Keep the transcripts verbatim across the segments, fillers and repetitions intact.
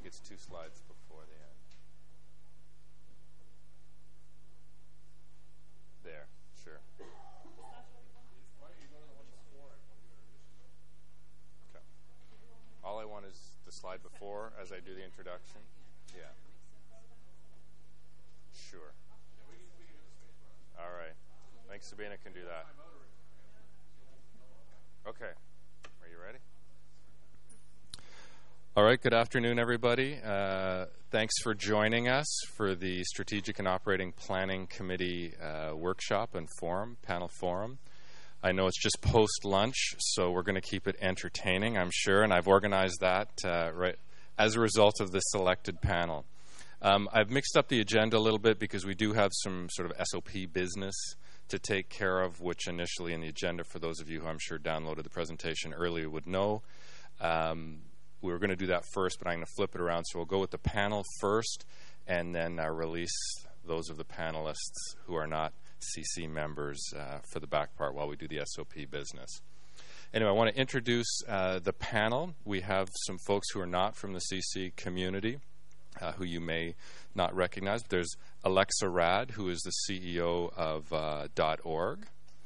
it's two slides before the end. There, sure. Okay. All I want is the slide before as I do the introduction. Yeah. Sure. All right. Thanks, Sabina can do that. Okay. Are you ready? All right. Good afternoon, everybody. Uh, thanks for joining us for the Strategic and Operating Planning Committee uh, workshop and forum, panel forum. I know it's just post-lunch, so we're going to keep it entertaining, I'm sure, and I've organized that uh, right as a result of the selected panel. Um, I've mixed up the agenda a little bit because we do have some sort of S O P business to take care of, which initially in the agenda, for those of you who I'm sure downloaded the presentation earlier would know. Um, we were going to do that first, but I'm going to flip it around. So we'll go with the panel first and then uh, release those of the panelists who are not C C members uh, for the back part while we do the S O P business. Anyway, I want to introduce uh, the panel. We have some folks who are not from the C C community uh, who you may not recognize. There's Alexa Rad, who is the C E O of uh, .org,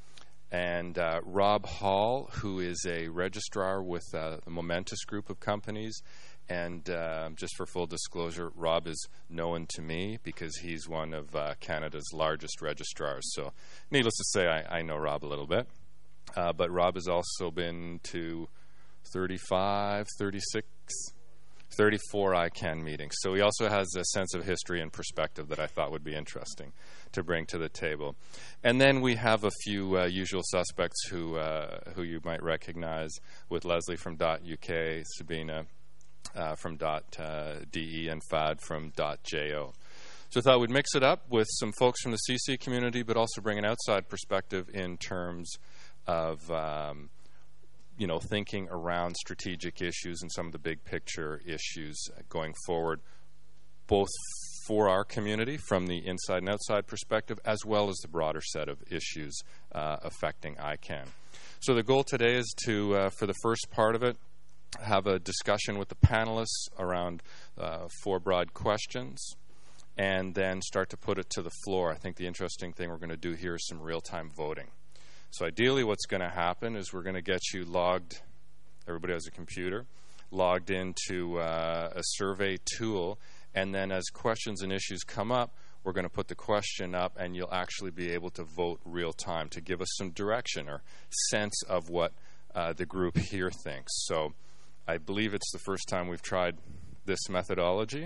and uh, Rob Hall, who is a registrar with uh, the Momentous group of companies. And uh, just for full disclosure, Rob is known to me because he's one of uh, Canada's largest registrars. So needless to say, I, I know Rob a little bit. Uh, but Rob has also been to thirty-five, thirty-six, thirty-four I CANN meetings. So he also has a sense of history and perspective that I thought would be interesting to bring to the table. And then we have a few uh, usual suspects who uh, who you might recognize, with Leslie from .U K, Sabina uh, from .de, and Fad from .jo. So I thought we'd mix it up with some folks from the C C community, but also bring an outside perspective in terms of um, you know, thinking around strategic issues and some of the big picture issues going forward, both for our community from the inside and outside perspective, as well as the broader set of issues uh, affecting I CANN. So the goal today is to, uh, for the first part of it, have a discussion with the panelists around uh, four broad questions, and then start to put it to the floor. I think the interesting thing we're going to do here is some real-time voting. So ideally what's going to happen is we're going to get you logged, everybody has a computer, logged into uh, a survey tool, and then as questions and issues come up, we're going to put the question up, and you'll actually be able to vote real time to give us some direction or sense of what uh, the group here thinks. So I believe it's the first time we've tried this methodology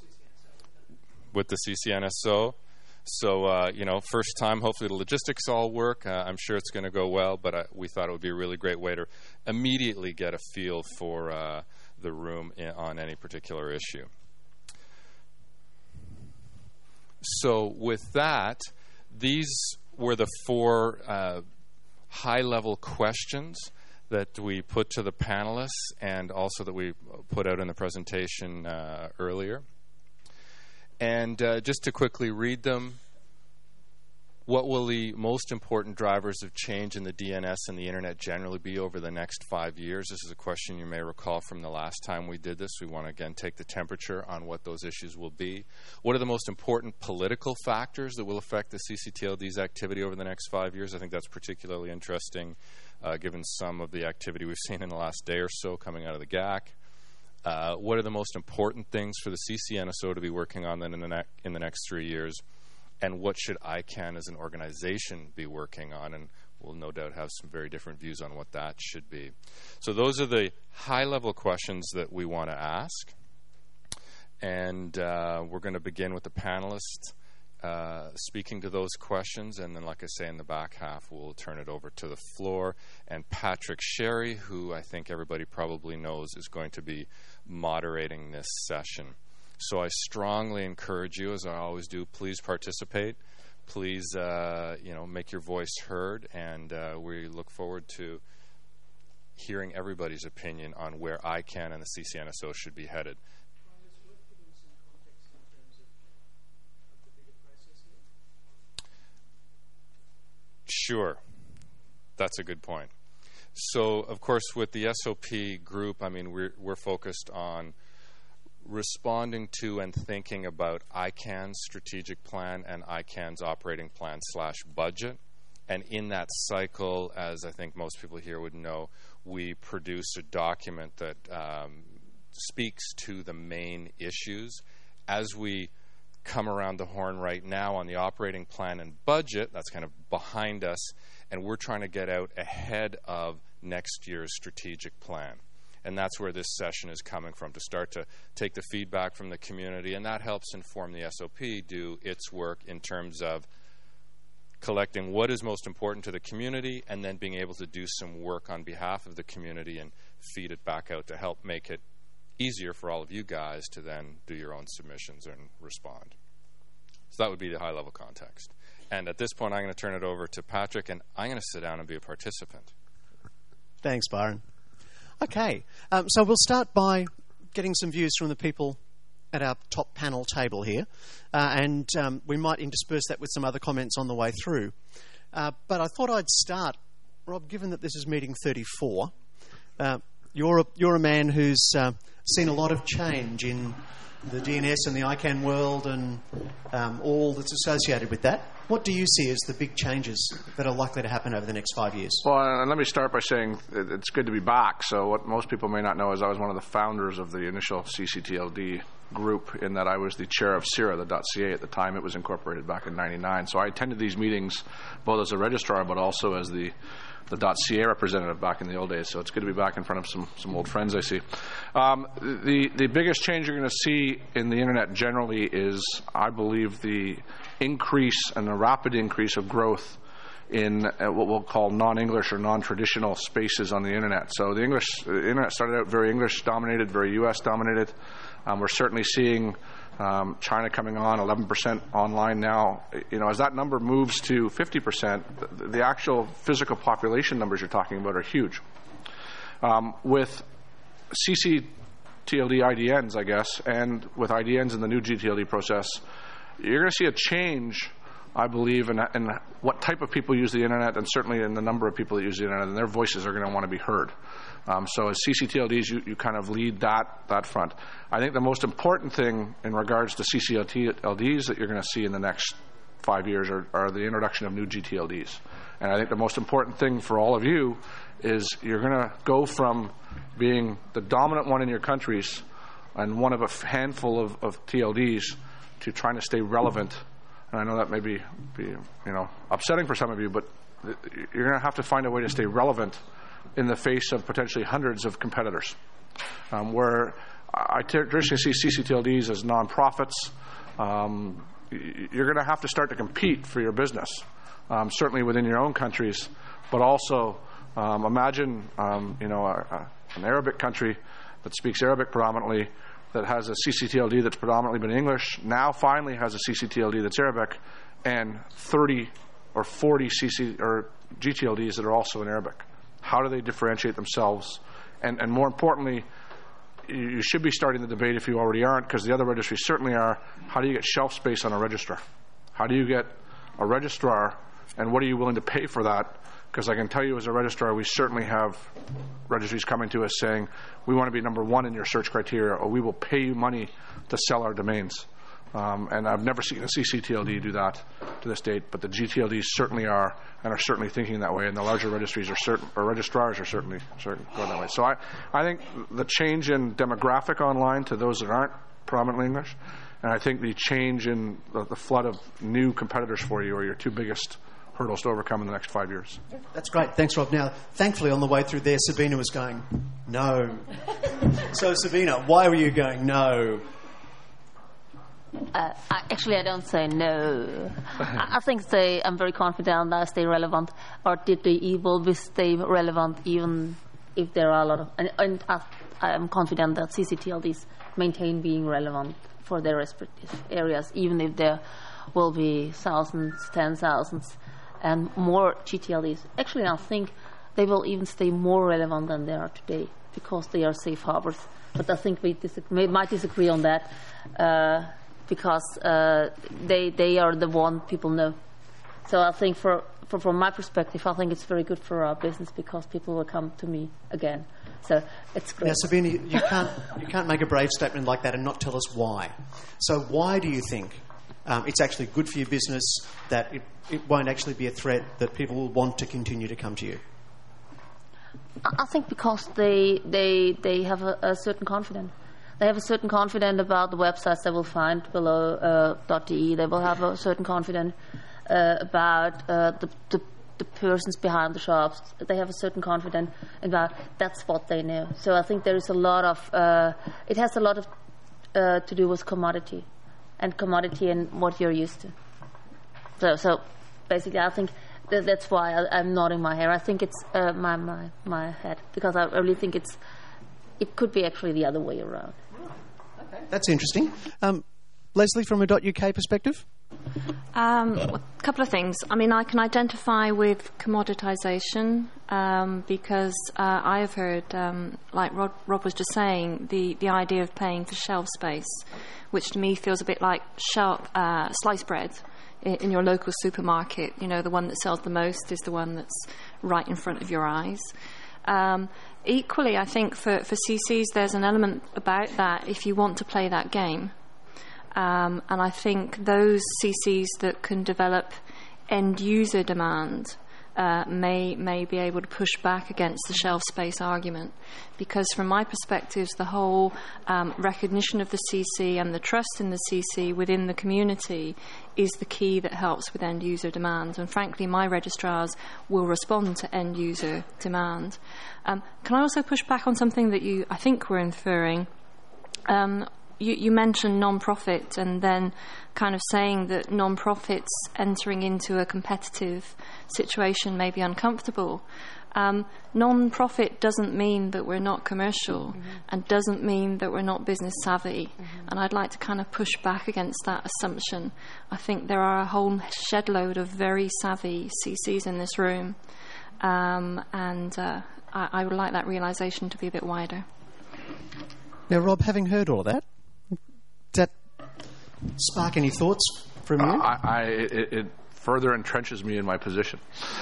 with the C C N S O. So, uh, you know, first time, hopefully the logistics all work. Uh, I'm sure it's going to go well, but I, we thought it would be a really great way to immediately get a feel for uh, the room in, on any particular issue. So with that, these were the four uh, high-level questions that we put to the panelists and also that we put out in the presentation uh, earlier. And uh, just to quickly read them, what will the most important drivers of change in the D N S and the Internet generally be over the next five years? This is a question you may recall from the last time we did this. We want to, again, take the temperature on what those issues will be. What are the most important political factors that will affect the C C T L D's activity over the next five years? I think that's particularly interesting, uh, given some of the activity we've seen in the last day or so coming out of the G A C. Uh, what are the most important things for the C C N S O to be working on then in the, ne- in the next three years? And what should I CANN as an organization be working on? And we'll no doubt have some very different views on what that should be. So those are the high-level questions that we want to ask. And uh, we're going to begin with the panelists uh, speaking to those questions. And then, like I say, in the back half, we'll turn it over to the floor. And Patrick Sherry, who I think everybody probably knows, is going to be moderating this session. So I strongly encourage you, as I always do, please participate. Please, uh, you know, make your voice heard, and uh, we look forward to hearing everybody's opinion on where I CANN and the C C N S O should be headed. Sure. That's a good point. So, of course, with the S O P group, I mean, we're, we're focused on responding to and thinking about I CAN's strategic plan and I CAN's operating plan slash budget. And in that cycle, as I think most people here would know, we produce a document that um, speaks to the main issues. As we come around the horn right now on the operating plan and budget, that's kind of behind us, and we're trying to get out ahead of next year's strategic plan. And that's where this session is coming from, to start to take the feedback from the community, and that helps inform the S O P do its work in terms of collecting what is most important to the community and then being able to do some work on behalf of the community and feed it back out to help make it easier for all of you guys to then do your own submissions and respond. So that would be the high-level context. And at this point, I'm going to turn it over to Patrick, and I'm going to sit down and be a participant. Thanks, Byron. Okay, um, so we'll start by getting some views from the people at our top panel table here, uh, and um, we might intersperse that with some other comments on the way through. Uh, but I thought I'd start, Rob, given that this is meeting thirty-four, uh, you're, a, you're a man who's uh, seen a lot of change in the D N S and the I CAN world and um, all that's associated with that. What do you see as the big changes that are likely to happen over the next five years? Well, and let me start by saying it's good to be back. So what most people may not know is I was one of the founders of the initial C C T L D group, in that I was the chair of C I R A, the .ca at the time. It was incorporated back in ninety-nine. So I attended these meetings both as a registrar but also as the the .ca representative back in the old days. So it's good to be back in front of some, some old friends I see. Um, the, the biggest change you're going to see in the internet generally is, I believe, the increase and the rapid increase of growth in uh, what we'll call non-English or non-traditional spaces on the internet. So the English the internet started out very English-dominated, very U S dominated. Um, we're certainly seeing um, China coming on, eleven percent online now. You know, as that number moves to fifty percent, the, the actual physical population numbers you're talking about are huge. Um, with C C T L D I D Ns, I guess, and with I D Ns in the new G T L D process, you're going to see a change, I believe, in, in what type of people use the internet, and certainly in the number of people that use the internet, and their voices are going to want to be heard. Um, so as C C T L Ds, you, you kind of lead that, that front. I think the most important thing in regards to C C T L Ds that you're going to see in the next five years are, are the introduction of new G T L Ds. And I think the most important thing for all of you is you're going to go from being the dominant one in your countries and one of a handful of, of T L Ds to trying to stay relevant. And I know that may be, be you know, upsetting for some of you, but you're going to have to find a way to stay relevant in the face of potentially hundreds of competitors. Um, where I traditionally see C C T L Ds as nonprofits, um, you're going to have to start to compete for your business, um, certainly within your own countries, but also um, imagine um, you know, a, a, an Arabic country that speaks Arabic predominantly, that has a C C T L D that's predominantly been English, now finally has a C C T L D that's Arabic, and thirty or forty C C or G T L Ds that are also in Arabic. How do they differentiate themselves? And, and more importantly, you should be starting the debate, if you already aren't, because the other registries certainly are, how do you get shelf space on a registrar? How do you get a registrar, and what are you willing to pay for that? Because I can tell you as a registrar, we certainly have registries coming to us saying, we want to be number one in your search criteria, or we will pay you money to sell our domains. Um, and I've never seen a C C T L D do that to this date, but the G T L Ds certainly are, and are certainly thinking that way, and the larger registries are certain, or registrars are certainly, certainly going that way. So I, I think the change in demographic online to those that aren't predominantly English, and I think the change in the, the flood of new competitors for you are your two biggest hurdles to overcome in the next five years. That's great. Thanks, Rob. Now, thankfully, on the way through there, Sabina was going, no. So, Sabina, why were you going, no? Uh, I, actually, I don't say no. I, I think they, I'm very confident that I stay relevant, or did they will stay relevant even if there are a lot of... And, and I, I am confident that C C T L Ds maintain being relevant for their respective areas, even if there will be thousands, ten thousands, and more G T L Ds. Actually, I think they will even stay more relevant than they are today because they are safe harbors. But I think we, disagree, we might disagree on that uh, because uh, they they are the one people know. So I think for, for from my perspective, I think it's very good for our business because people will come to me again. So it's great. Now, Sabine, you can't you can't make a brave statement like that and not tell us why. So why do you think um, it's actually good for your business, that it, it won't actually be a threat, that people will want to continue to come to you? I think because they they they have a, a certain confidence. They have a certain confidence about the websites they will find below uh, .de. They will have a certain confidence uh, about uh, the, the the persons behind the shops. They have a certain confidence about that's what they know. So I think there is a lot of uh, it has a lot of uh, to do with commodity and commodity and what you're used to. So so basically, I think. That's why I, I'm nodding my head. I think it's uh, my, my my head, because I really think it's it could be actually the other way around. Okay. That's interesting. Um, Leslie, from a .uk perspective? Um, a couple of things. I mean, I can identify with commoditisation um, because uh, I have heard, um, like Rob, Rob was just saying, the, the idea of paying for shelf space, which to me feels a bit like shelf, uh, sliced bread in your local supermarket. You know, the one that sells the most is the one that's right in front of your eyes. Um, equally, I think for, for C Cs, there's an element about that if you want to play that game. Um, and I think those C Cs that can develop end-user demand uh, may may be able to push back against the shelf space argument, because from my perspective, the whole um, recognition of the C C and the trust in the C C within the community is the key that helps with end-user demand. And frankly, my registrars will respond to end-user demand. Um, can I also push back on something that you, I think, were inferring? Um, You, you mentioned non-profit, and then kind of saying that non-profits entering into a competitive situation may be uncomfortable. Um, non-profit doesn't mean that we're not commercial, mm-hmm. and doesn't mean that we're not business savvy. Mm-hmm. And I'd like to kind of push back against that assumption. I think there are a whole shed load of very savvy C Cs in this room, um, and uh, I, I would like that realisation to be a bit wider. Now, Rob, having heard all of that, does that spark any thoughts from you? Uh, I, I, it, it further entrenches me in my position.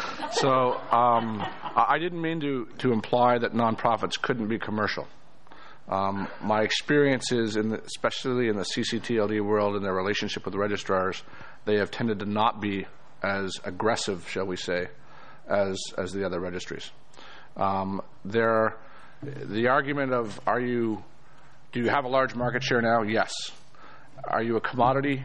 So um, I didn't mean to, to imply that nonprofits couldn't be commercial. Um, my experience is, in the, especially in the C C T L D world, in their relationship with registrars, they have tended to not be as aggressive, shall we say, as as the other registries. Um, there, the argument of are you, do you have a large market share now? Yes. Are you a commodity?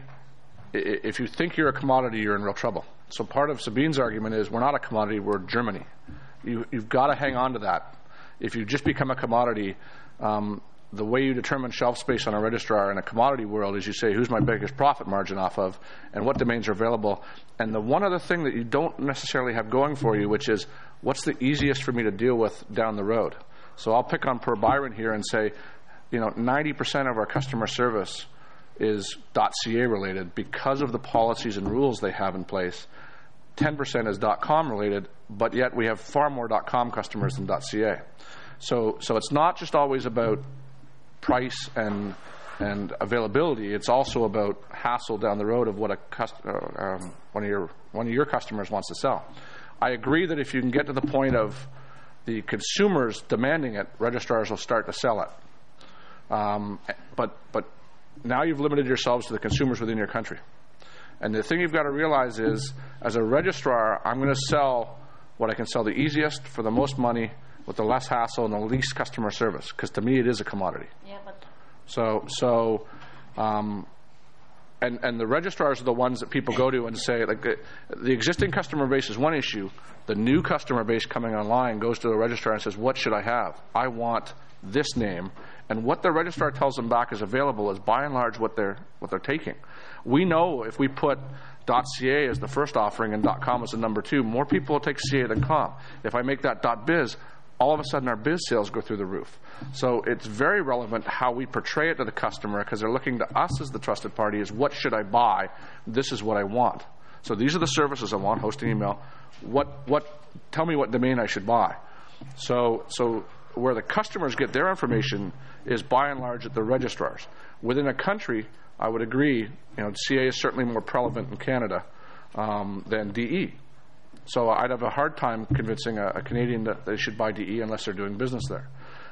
If you think you're a commodity, you're in real trouble. So part of Sabine's argument is we're not a commodity, we're Germany. You, you've got to hang on to that. If you just become a commodity, um, the way you determine shelf space on a registrar in a commodity world is you say, who's my biggest profit margin off of, and what domains are available. And the one other thing that you don't necessarily have going for you, which is, what's the easiest for me to deal with down the road? So I'll pick on Per Byron here and say, you know, ninety percent of our customer service is .ca related because of the policies and rules they have in place. ten percent is .com related, but yet we have far more .com customers than .ca. So, so it's not just always about price and and availability. It's also about hassle down the road of what a cust- uh, um, one of your one of your customers wants to sell. I agree that if you can get to the point of the consumers demanding it, registrars will start to sell it. Um, but but now you've limited yourselves to the consumers within your country. And the thing you've got to realize is, as a registrar, I'm going to sell what I can sell the easiest for the most money with the less hassle and the least customer service, because to me it is a commodity. Yeah, but so so um, and and the registrars are the ones that people go to and say, like, the, the existing customer base is one issue. The new customer base coming online goes to the registrar and says, what should I have? I want this name. And what the registrar tells them back is available is by and large what they're what they're taking. We know if we put .ca as the first offering and .com as the number two, more people will take .ca than .com. If I make that .biz, all of a sudden our biz sales go through the roof. So it's very relevant how we portray it to the customer, because they're looking to us as the trusted party is, what should I buy? This is what I want. So these are the services I want, hosting, email. What what? Tell me what domain I should buy. So so. Where the customers get their information is by and large at the registrars. Within a country, I would agree, you know, C A is certainly more prevalent in Canada um, than D E. So I'd have a hard time convincing a, a Canadian that they should buy D E unless they're doing business there.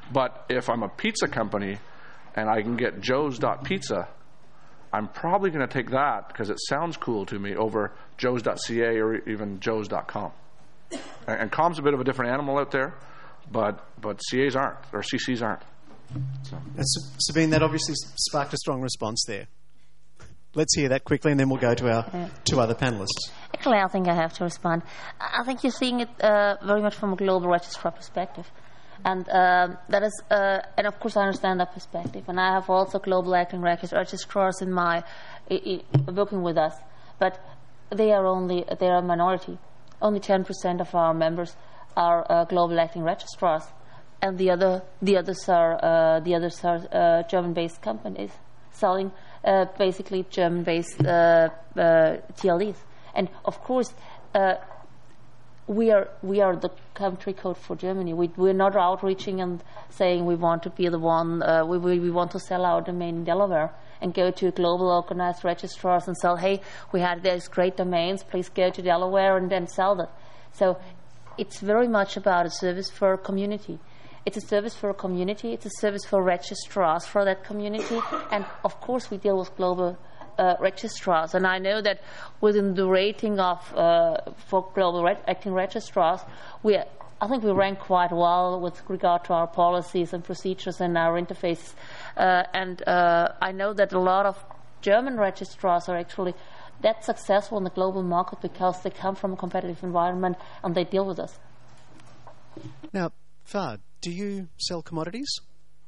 But if I'm a pizza company and I can get joes.pizza, I'm probably going to take that because it sounds cool to me over joes.ca or even joes dot com. And, and com's a bit of a different animal out there, but but C As aren't, or C Cs aren't. So. Sabine, that obviously sparked a strong response there. Let's hear that quickly, and then we'll go to our two other panellists. Actually, I think I have to respond. I think you're seeing it uh, very much from a global registrar perspective. And uh, that is, uh, and of course I understand that perspective. And I have also global acting registrars in my, I, I, working with us. But they are only, they are a minority. Only ten percent of our members are uh, global acting registrars. And the other, the others are, uh, the others are uh, German-based companies selling uh, basically German-based uh, uh, T L Es. And of course, uh, we are we are the country code for Germany. We we're not outreaching and saying we want to be the one. Uh, we, we we want to sell our domain in Delaware and go to global organized registrars and sell. Hey, we had these great domains. Please go to Delaware and then sell that. So it's very much about a service for a community. It's a service for a community. It's a service for registrars for that community. And of course, we deal with global Uh, registrars, and I know that within the rating of uh, for global re- acting registrars, we I think we rank quite well with regard to our policies and procedures and our interfaces. Uh, and uh, I know that a lot of German registrars are actually that successful in the global market because they come from a competitive environment and they deal with us. Now, Fahd, do you sell commodities?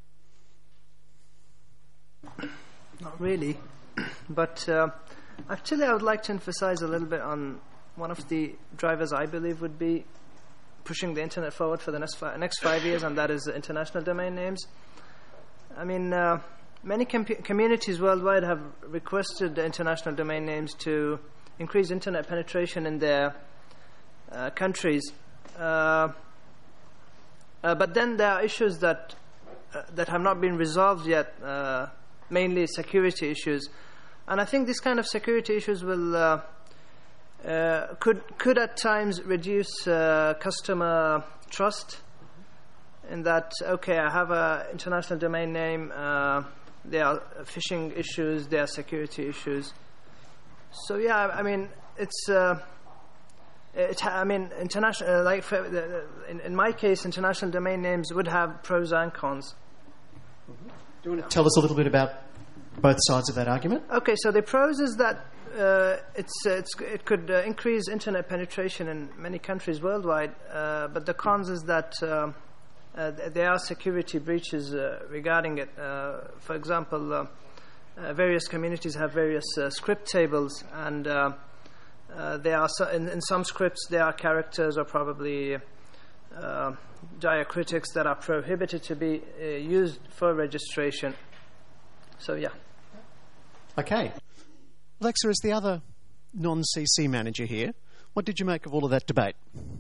Not really. But uh, actually, I would like to emphasize a little bit on one of the drivers I believe would be pushing the internet forward for the next, fi- next five years, and that is the international domain names. I mean, uh, many com- communities worldwide have requested the international domain names to increase internet penetration in their uh, countries. Uh, uh, but then there are issues that uh, that have not been resolved yet, uh, mainly security issues. And I think this kind of security issues will uh, uh, could could at times reduce uh, customer trust. In that, okay, I have an international domain name. Uh, there are phishing issues. There are security issues. So yeah, I mean, it's. Uh, it ha- I mean, international. Uh, like for, uh, in, in my case, international domain names would have pros and cons. Do you want to tell us a little bit about both sides of that argument? Okay, so the pros is that uh, it's, uh, it's it could uh, increase internet penetration in many countries worldwide, uh, but the cons is that uh, uh, there are security breaches uh, regarding it. Uh, for example, uh, uh, various communities have various uh, script tables, and uh, uh, there are so in, in some scripts there are characters or probably uh, diacritics that are prohibited to be uh, used for registration. So yeah. Okay. Alexa, as the other non-C C manager here, what did you make of all of that debate?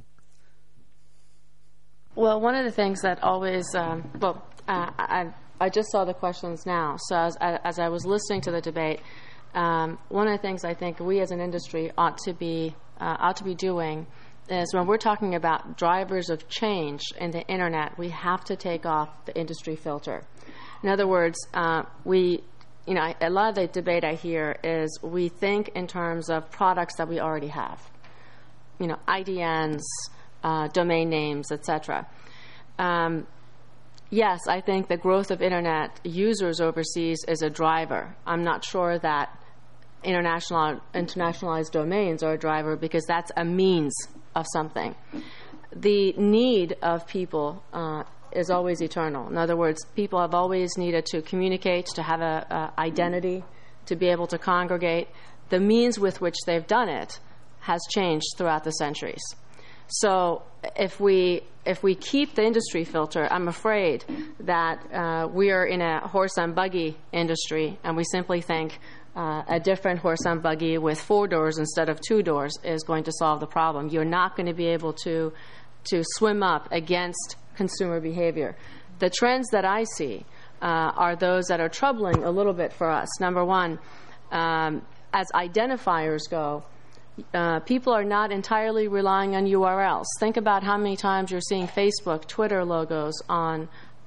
Well, one of the things that always, um, well, uh, I, I just saw the questions now. So as, as I was listening to the debate, um, one of the things I think we as an industry ought to be uh, ought to be doing is when we're talking about drivers of change in the internet, we have to take off the industry filter. In other words, uh, we, you know, a lot of the debate I hear is we think in terms of products that we already have, you know, I D Ns, uh, domain names, et cetera. Um, yes, I think the growth of internet users overseas is a driver. I'm not sure that international internationalized domains are a driver because that's a means of something. The need of people uh, is always eternal. In other words, people have always needed to communicate, to have an identity, to be able to congregate. The means with which they've done it has changed throughout the centuries. So if we if we keep the industry filter, I'm afraid that uh, we are in a horse and buggy industry, and we simply think uh, a different horse and buggy with four doors instead of two doors is going to solve the problem. You're not going to be able to to swim up against consumer behavior. The trends that I see uh, are those that are troubling a little bit for us. Number one, um, as identifiers go, uh, people are not entirely relying on U R Ls. Think about how many times you're seeing Facebook, Twitter logos on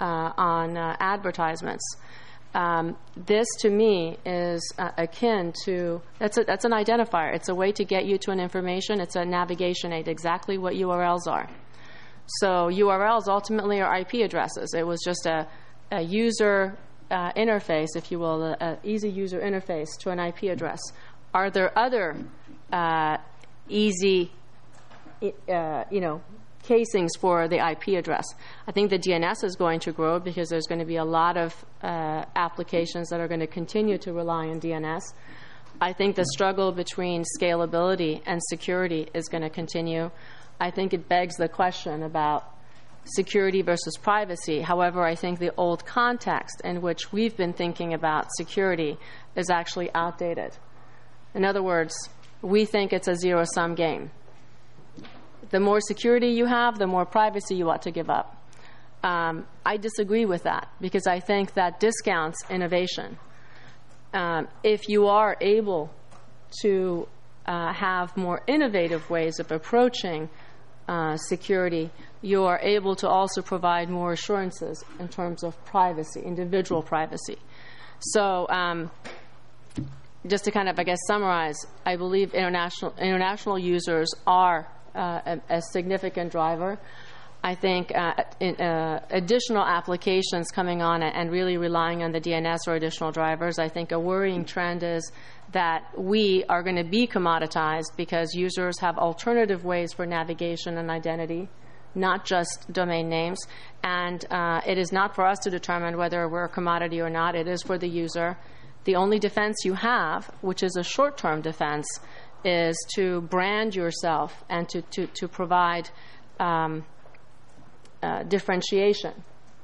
uh, on uh, advertisements. Um, this, to me, is uh, akin to, that's, a, that's an identifier. It's a way to get you to an information. It's a navigation aid, exactly what U R Ls are. So U R Ls ultimately are I P addresses. It was just a, a user uh, interface, if you will, an easy user interface to an I P address. Are there other uh, easy, uh, you know, casings for the I P address? I think the D N S is going to grow because there's going to be a lot of uh, applications that are going to continue to rely on D N S. I think the struggle between scalability and security is going to continue. I think it begs the question about security versus privacy. However, I think the old context in which we've been thinking about security is actually outdated. In other words, we think it's a zero-sum game. The more security you have, the more privacy you ought to give up. Um, I disagree with that because I think that discounts innovation. Um, if you are able to uh, have more innovative ways of approaching uh, security, you are able to also provide more assurances in terms of privacy, individual privacy. So um, just to kind of, I guess, summarize, I believe international international users are Uh, a, a significant driver. I think uh, in, uh, additional applications coming on and really relying on the D N S or additional drivers. I think a worrying trend is that we are going to be commoditized because users have alternative ways for navigation and identity, not just domain names. And uh, it is not for us to determine whether we're a commodity or not. It is for the user. The only defense you have, which is a short-term defense, is to brand yourself and to, to, to provide um, uh, differentiation.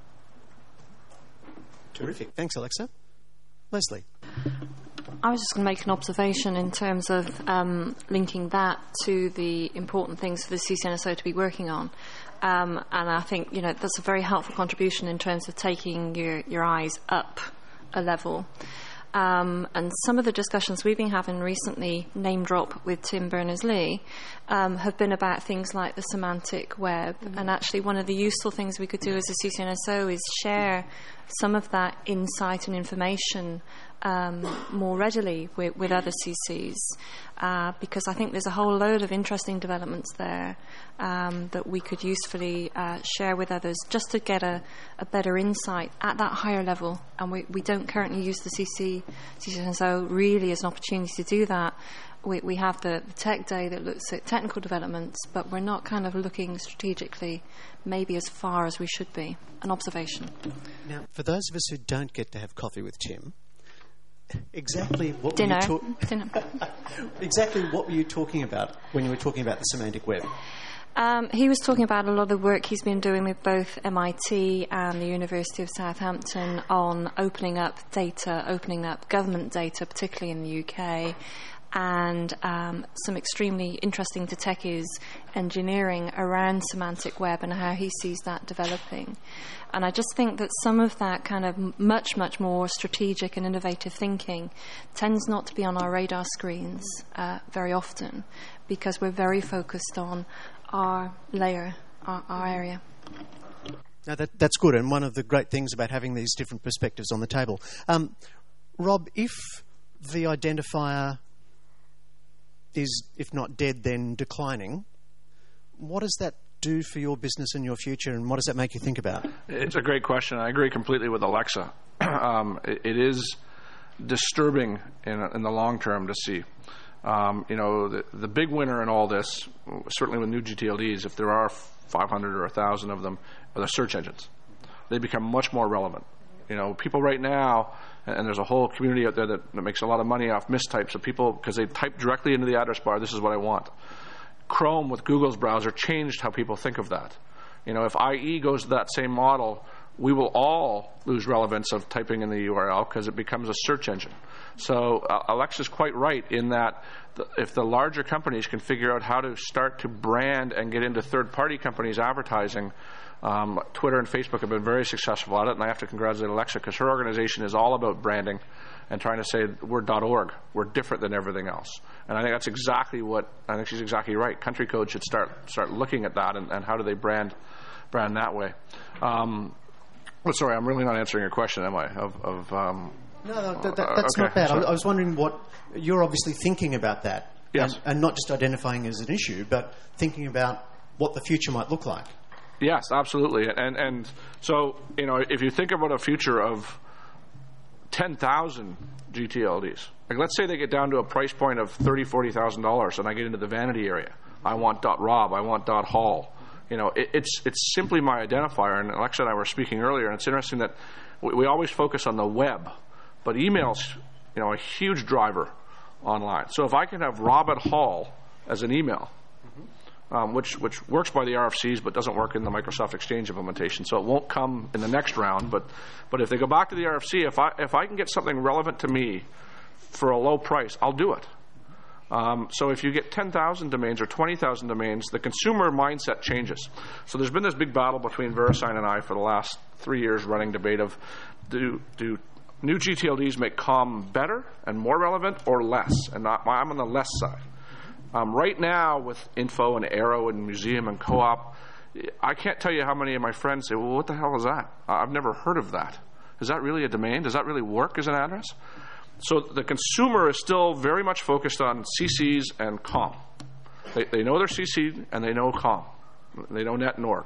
Terrific. Thanks, Alexa. Leslie. I was just going to make an observation in terms of um, linking that to the important things for the C C N S O to be working on. Um, and I think, you know, that's a very helpful contribution in terms of taking your, your eyes up a level. Um, and some of the discussions we've been having recently, name drop with Tim Berners-Lee, um, have been about things like the semantic web. Mm-hmm. And actually one of the useful things we could do as a C C N S O is share some of that insight and information um, more readily with, with other C Cs, uh, because I think there's a whole load of interesting developments there um, that we could usefully uh, share with others just to get a, a better insight at that higher level. And we, we don't currently use the C C, C C N S O really as an opportunity to do that. We, we have the, the tech day that looks at technical developments, but we're not kind of looking strategically maybe as far as we should be. An observation. Now, for those of us who don't get to have coffee with Tim, exactly what Dinner. were you ta- Dinner. exactly what were you talking about when you were talking about the semantic web? Um, he was talking about a lot of the work he's been doing with both M I T and the University of Southampton on opening up data, opening up government data, particularly in the U K, and um, some extremely interesting to techies engineering around semantic web and how he sees that developing. And I just think that some of that kind of much, much more strategic and innovative thinking tends not to be on our radar screens uh, very often because we're very focused on our layer, our, our area. Now that, that's good, and one of the great things about having these different perspectives on the table. Um, Rob, if the identifier is, if not dead, then declining, what does that do for your business and your future, and what does that make you think about? It's a great question. I agree completely with Alexa. um, it, it is disturbing in, in the long term to see. Um, you know, the, the big winner in all this, certainly with new G T L Ds, if there are five hundred or one thousand of them, are the search engines. They become much more relevant. You know, people right now, and there's a whole community out there that, that makes a lot of money off mistypes of people because they type directly into the address bar, this is what I want. Chrome with Google's browser changed how people think of that. You know, if I E goes to that same model, we will all lose relevance of typing in the U R L because it becomes a search engine. So uh, Alexa's quite right in that the, if the larger companies can figure out how to start to brand and get into third-party companies advertising, um, Twitter and Facebook have been very successful at it, and I have to congratulate Alexa because her organization is all about branding and trying to say we're .org, we're different than everything else. And I think that's exactly what, I think she's exactly right. Country Code should start start looking at that and, and how do they brand brand that way. Um, Oh, sorry, I'm really not answering your question, am I? Of, of um, no, no that, that, that's uh, okay, not bad. I, sorry. I was wondering what you're obviously thinking about that, Yes. and, and not just identifying as an issue, but thinking about what the future might look like. Yes, absolutely. And and so, you know, if you think about a future of ten thousand G T L Ds, like let's say they get down to a price point of thirty thousand dollars, forty thousand dollars, and I get into the vanity area. I want .rob, I want .hall. You know, it, it's it's simply my identifier. And Alexa and I were speaking earlier, and it's interesting that we, we always focus on the web, but email's, you know, a huge driver online. So if I can have rob at hall as an email, Um, which which works by the R F Cs but doesn't work in the Microsoft Exchange implementation, so it won't come in the next round. But but if they go back to the R F C, if I if I can get something relevant to me for a low price, I'll do it. Um, so if you get ten thousand domains or twenty thousand domains, the consumer mindset changes. So there's been this big battle between VeriSign and I for the last three years, running debate of do do new G T L Ds make comm better and more relevant or less? And not, I'm on the less side. Um, right now, with Info and Arrow and Museum and Co-op, I can't tell you how many of my friends say, well, what the hell is that? I've never heard of that. Is that really a domain? Does that really work as an address? So the consumer is still very much focused on C Cs and comm. They, they know they're C C'd and they know comm. They know net and org.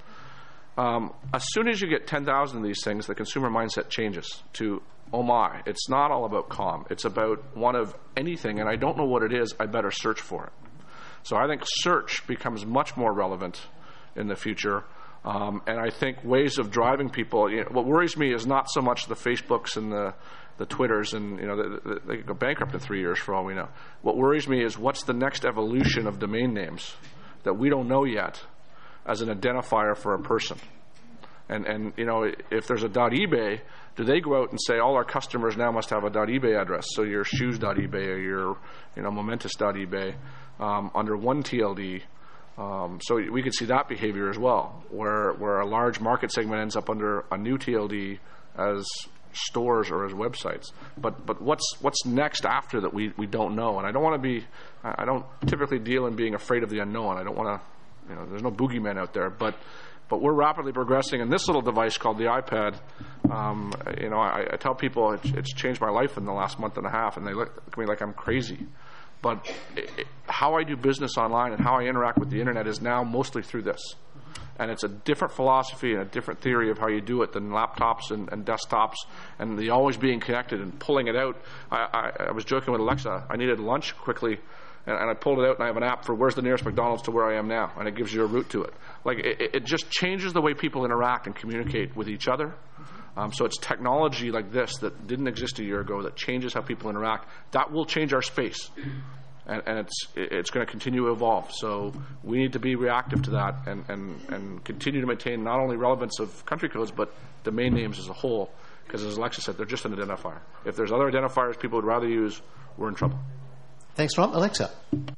Um, as soon as you get ten thousand of these things, the consumer mindset changes to, oh my, it's not all about comm. It's about one of anything, and I don't know what it is. I better search for it. So I think search becomes much more relevant in the future. Um, and I think ways of driving people, you know, what worries me is not so much the Facebooks and the, the Twitters, and you know, they, they could go bankrupt in three years for all we know. What worries me is what's the next evolution of domain names that we don't know yet as an identifier for a person. And, and you know, if there's a .ebay, do they go out and say all our customers now must have a .ebay address? So your shoes.ebay or your, you know, momentous.ebay um, under one T L D. Um, so we could see that behavior as well, where where a large market segment ends up under a new T L D as stores or as websites. But but what's what's next after that we, we don't know? And I don't want to be, I don't typically deal in being afraid of the unknown. I don't want to, you know, there's no boogeyman out there, but. But we're rapidly progressing, and this little device called the iPad, um, you know, I, I tell people it's, it's changed my life in the last month and a half, and they look at me like I'm crazy. But it, it, how I do business online and how I interact with the internet is now mostly through this. And it's a different philosophy and a different theory of how you do it than laptops and, and desktops and the always being connected and pulling it out. I, I, I was joking with Alexa. I needed lunch quickly. And I pulled it out, and I have an app for where's the nearest McDonald's to where I am now, and it gives you a route to it. Like it, it just changes the way people interact and communicate with each other. Um, so it's technology like this that didn't exist a year ago that changes how people interact. That will change our space, and, and it's it's going to continue to evolve. So we need to be reactive to that and, and, and continue to maintain not only relevance of country codes but domain names as a whole. Because as Alexa said, they're just an identifier. If there's other identifiers people would rather use, we're in trouble. Thanks, Rob. Alexa.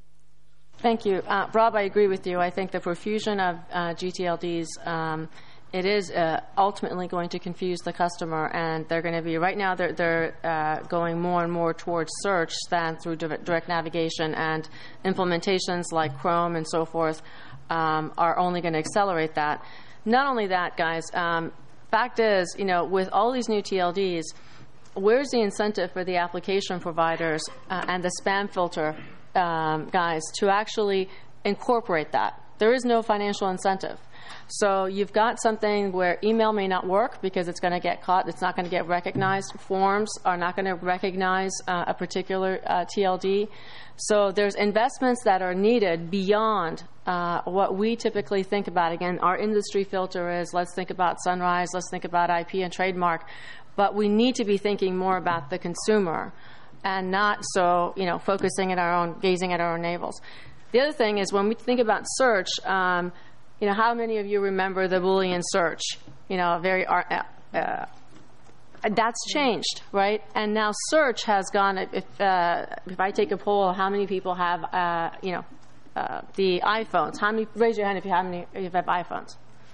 Thank you. Uh, Rob, I agree with you. I think the profusion of uh, G T L Ds, um, it is uh, ultimately going to confuse the customer, and they're going to be, right now they're, they're uh, going more and more towards search than through direct navigation, and implementations like Chrome and so forth um, are only going to accelerate that. Not only that, guys, um, fact is, you know, with all these new T L Ds, where's the incentive for the application providers uh, and the spam filter um, guys to actually incorporate that? There is no financial incentive. So you've got something where email may not work because it's going to get caught. It's not going to get recognized. Forms are not going to recognize uh, a particular uh, T L D. So there's investments that are needed beyond uh, what we typically think about. Again, our industry filter is let's think about Sunrise, let's think about I P and trademark. But we need to be thinking more about the consumer and not so, you know, focusing at our own, gazing at our own navels. The other thing is when we think about search, um, you know, how many of you remember the Boolean search? You know, very, uh, uh, that's changed, right? And now search has gone, if, uh, if I take a poll, how many people have, uh, you know, uh, the iPhones? How many, raise your hand if you have, any, if you have iPhones.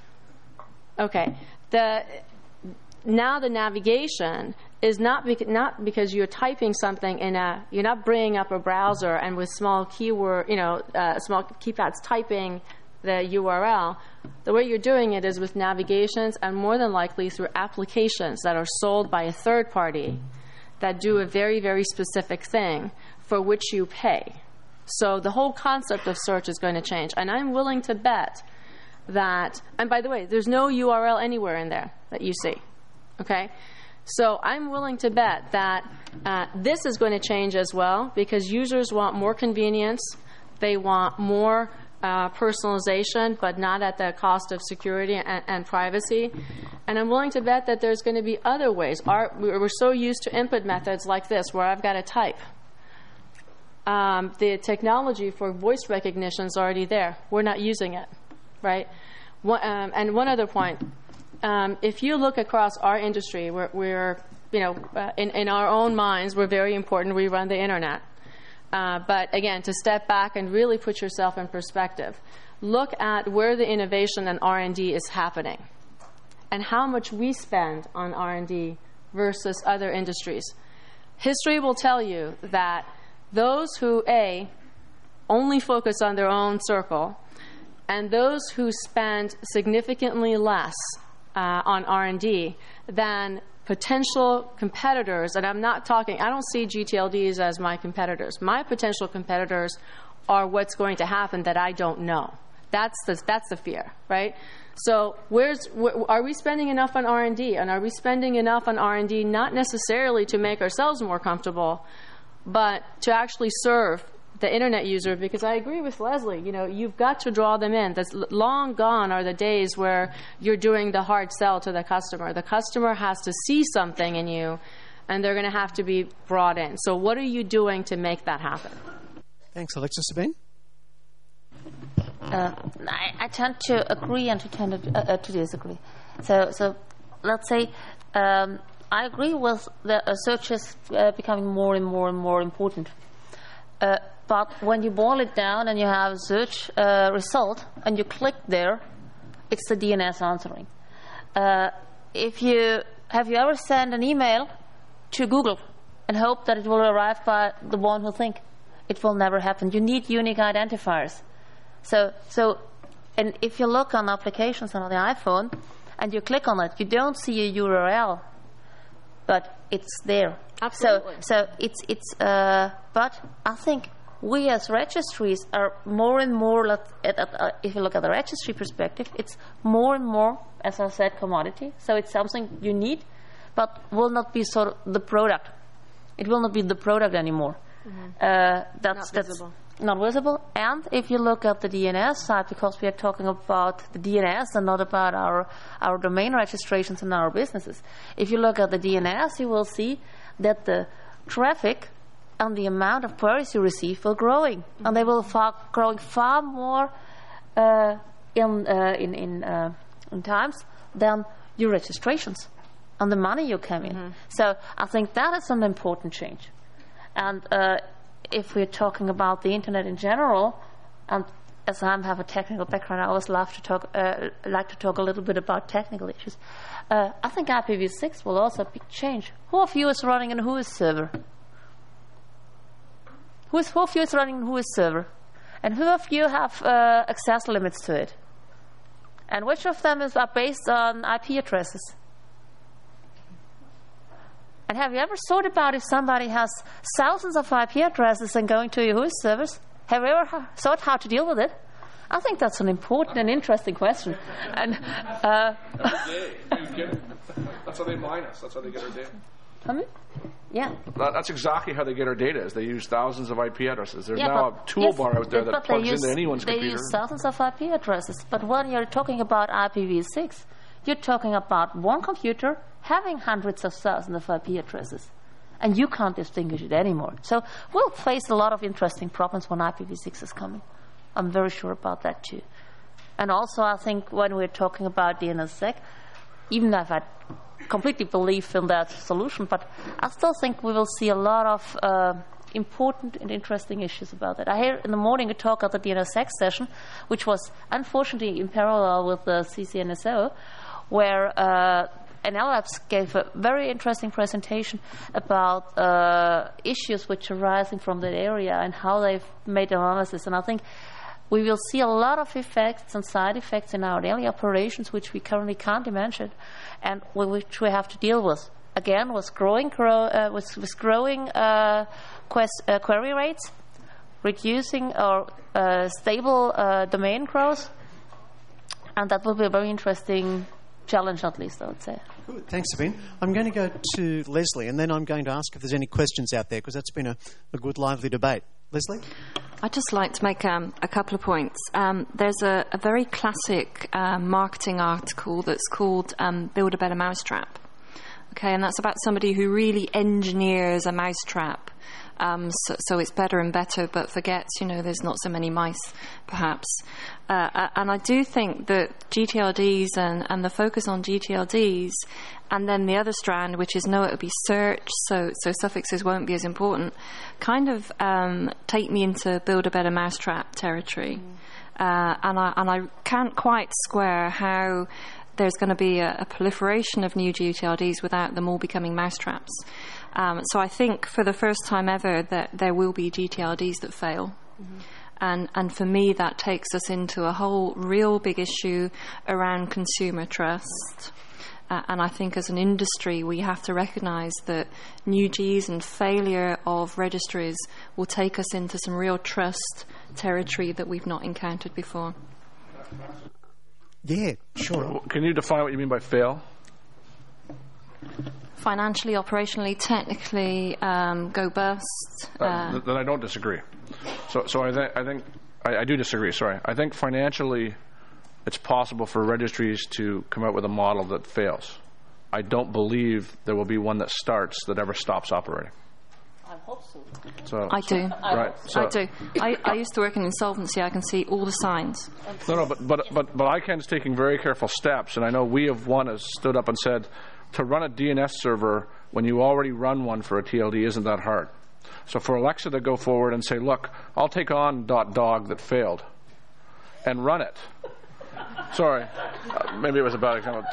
Okay. The... Now the navigation is not bec- not because you're typing something in a, you're not bringing up a browser and with small keyword, you know, uh, small keypads typing the U R L, the way you're doing it is with navigations and more than likely through applications that are sold by a third party that do a very, very specific thing for which you pay. So the whole concept of search is going to change. And I'm willing to bet that, and by the way, there's no U R L anywhere in there that you see, okay? So I'm willing to bet that uh, this is going to change as well, because users want more convenience, they want more uh, personalization, but not at the cost of security and, and privacy. And I'm willing to bet that there's going to be other ways. Our, we're so used to input methods like this, where I've got to type. Um, the technology for voice recognition is already there. We're not using it, right? One, um, and one other point. Um, if you look across our industry, we're, we're you know, uh, in, in our own minds, we're very important. We run the internet. Uh, but again, to step back and really put yourself in perspective, look at where the innovation and R and D is happening and how much we spend on R and D versus other industries. History will tell you that those who, A, only focus on their own circle, and those who spend significantly less uh, on R and D than potential competitors, and I'm not talking, I don't see G T L Ds as my competitors. My potential competitors are what's going to happen that I don't know. That's the, that's the fear, right? So where's, wh- are we spending enough on R and D? And are we spending enough on R and D not necessarily to make ourselves more comfortable, but to actually serve the internet user? Because I agree with Leslie, you know, you've got to draw them in. That's long gone are the days where you're doing the hard sell to the customer. The customer has to see something in you, and they're going to have to be brought in. So what are you doing to make that happen? Thanks, Alexis. Sabine? Uh, I, I tend to agree and to tend to, uh, uh, to disagree. So, so let's say um, I agree with the uh, search is uh, becoming more and more and more important. Uh, but when you boil it down and you have a search uh, result and you click there, it's the D N S answering. Uh, if you have you ever sent an email to Google and hope that it will arrive by the one who think? It will never happen. You need unique identifiers. So, so, and if you look on applications on the iPhone and you click on it, you don't see a U R L, but it's there. Absolutely. So, so it's it's. Uh, but I think we as registries are more and more. At, at, uh, if you look at the registry perspective, it's more and more, as I said, commodity. So it's something you need, but will not be sort of the product. It will not be the product anymore. Mm-hmm. uh, that's not visible. That's not visible. And if you look at the D N S side, because we are talking about the D N S and not about our our domain registrations and our businesses, if you look at the D N S, you will see that the traffic and the amount of queries you receive will growing, mm-hmm. and they will far growing far more uh, in uh, in in, uh, in times than your registrations and the money you come in. Mm-hmm. So I think that is an important change. And uh, if we're talking about the internet in general, and as I have a technical background, I always love to talk, uh, like to talk a little bit about technical issues. Uh, I think I P v six will also be change. Who of you is running and who is server? Who, is, who of you is running and who is server? And who of you have uh, access limits to it? And which of them is, are based on I P addresses? And have you ever thought about if somebody has thousands of I P addresses and going to your whois servers? Have you ever ha- thought how to deal with it? I think that's an important and interesting question. And uh, that's how they mine us. That's how they get our data. I mean, yeah. That, that's exactly how they get our data. Is they use thousands of I P addresses. There's yeah, now but, a toolbar yes, out there that plugs use, into anyone's they computer. They use thousands of I P addresses. But when you're talking about I P v six, you're talking about one computer having hundreds of thousands of I P addresses, and you can't distinguish it anymore. So we'll face a lot of interesting problems when I P v six is coming. I'm very sure about that too. And also I think when we're talking about D N S sec, even if I completely believe in that solution, but I still think we will see a lot of uh, important and interesting issues about that. I heard in the morning a talk at the D N S sec session, which was unfortunately in parallel with the C C N S O, where uh, N L Labs gave a very interesting presentation about uh, issues which are arising from that area and how they've made analysis. And I think we will see a lot of effects and side effects in our daily operations which we currently can't imagine, and which we have to deal with. Again, with growing, grow, uh, with, with growing uh, quest, uh, query rates, reducing or uh, stable uh, domain growth, and that will be a very interesting challenge, at least, I would say. Good. Thanks, Sabine. I'm going to go to Leslie, and then I'm going to ask if there's any questions out there, because that's been a, a good, lively debate. Leslie? I'd just like to make um, a couple of points. Um, there's a, a very classic uh, marketing article that's called um, Build a Better Mousetrap. Okay, and that's about somebody who really engineers a mousetrap. Um, so, so it's better and better, but forgets, you know, there's not so many mice, perhaps. Uh, and I do think that G T L Ds and, and the focus on G T L Ds, and then the other strand, which is no, it'll be search, so, so suffixes won't be as important, kind of um, take me into Build a Better Mousetrap territory. Mm. Uh, and, I, and I can't quite square how there's going to be a, a proliferation of new G T L Ds without them all becoming mousetraps. Um, so I think for the first time ever that there will be G T L Ds that fail. Mm-hmm. And, and for me, that takes us into a whole real big issue around consumer trust. Uh, and I think as an industry, we have to recognise that new Gs and failure of registries will take us into some real trust territory that we've not encountered before. Yeah, sure. Can you define what you mean by fail? Financially, operationally, technically, um, go bust. Uh, uh, th- then I don't disagree. So, so I, th- I think I, I do disagree. Sorry, I think financially, it's possible for registries to come out with a model that fails. I don't believe there will be one that starts that ever stops operating. I hope so. So I do. Right. So I do. I, I used to work in insolvency. I can see all the signs. No, no, but but but but I C A N's taking very careful steps, and I know we have one has stood up and said, to run a D N S server when you already run one for a T L D isn't that hard. So for Alexa to go forward and say, look, I'll take on .dog that failed and run it. Sorry, uh, maybe it was a bad example.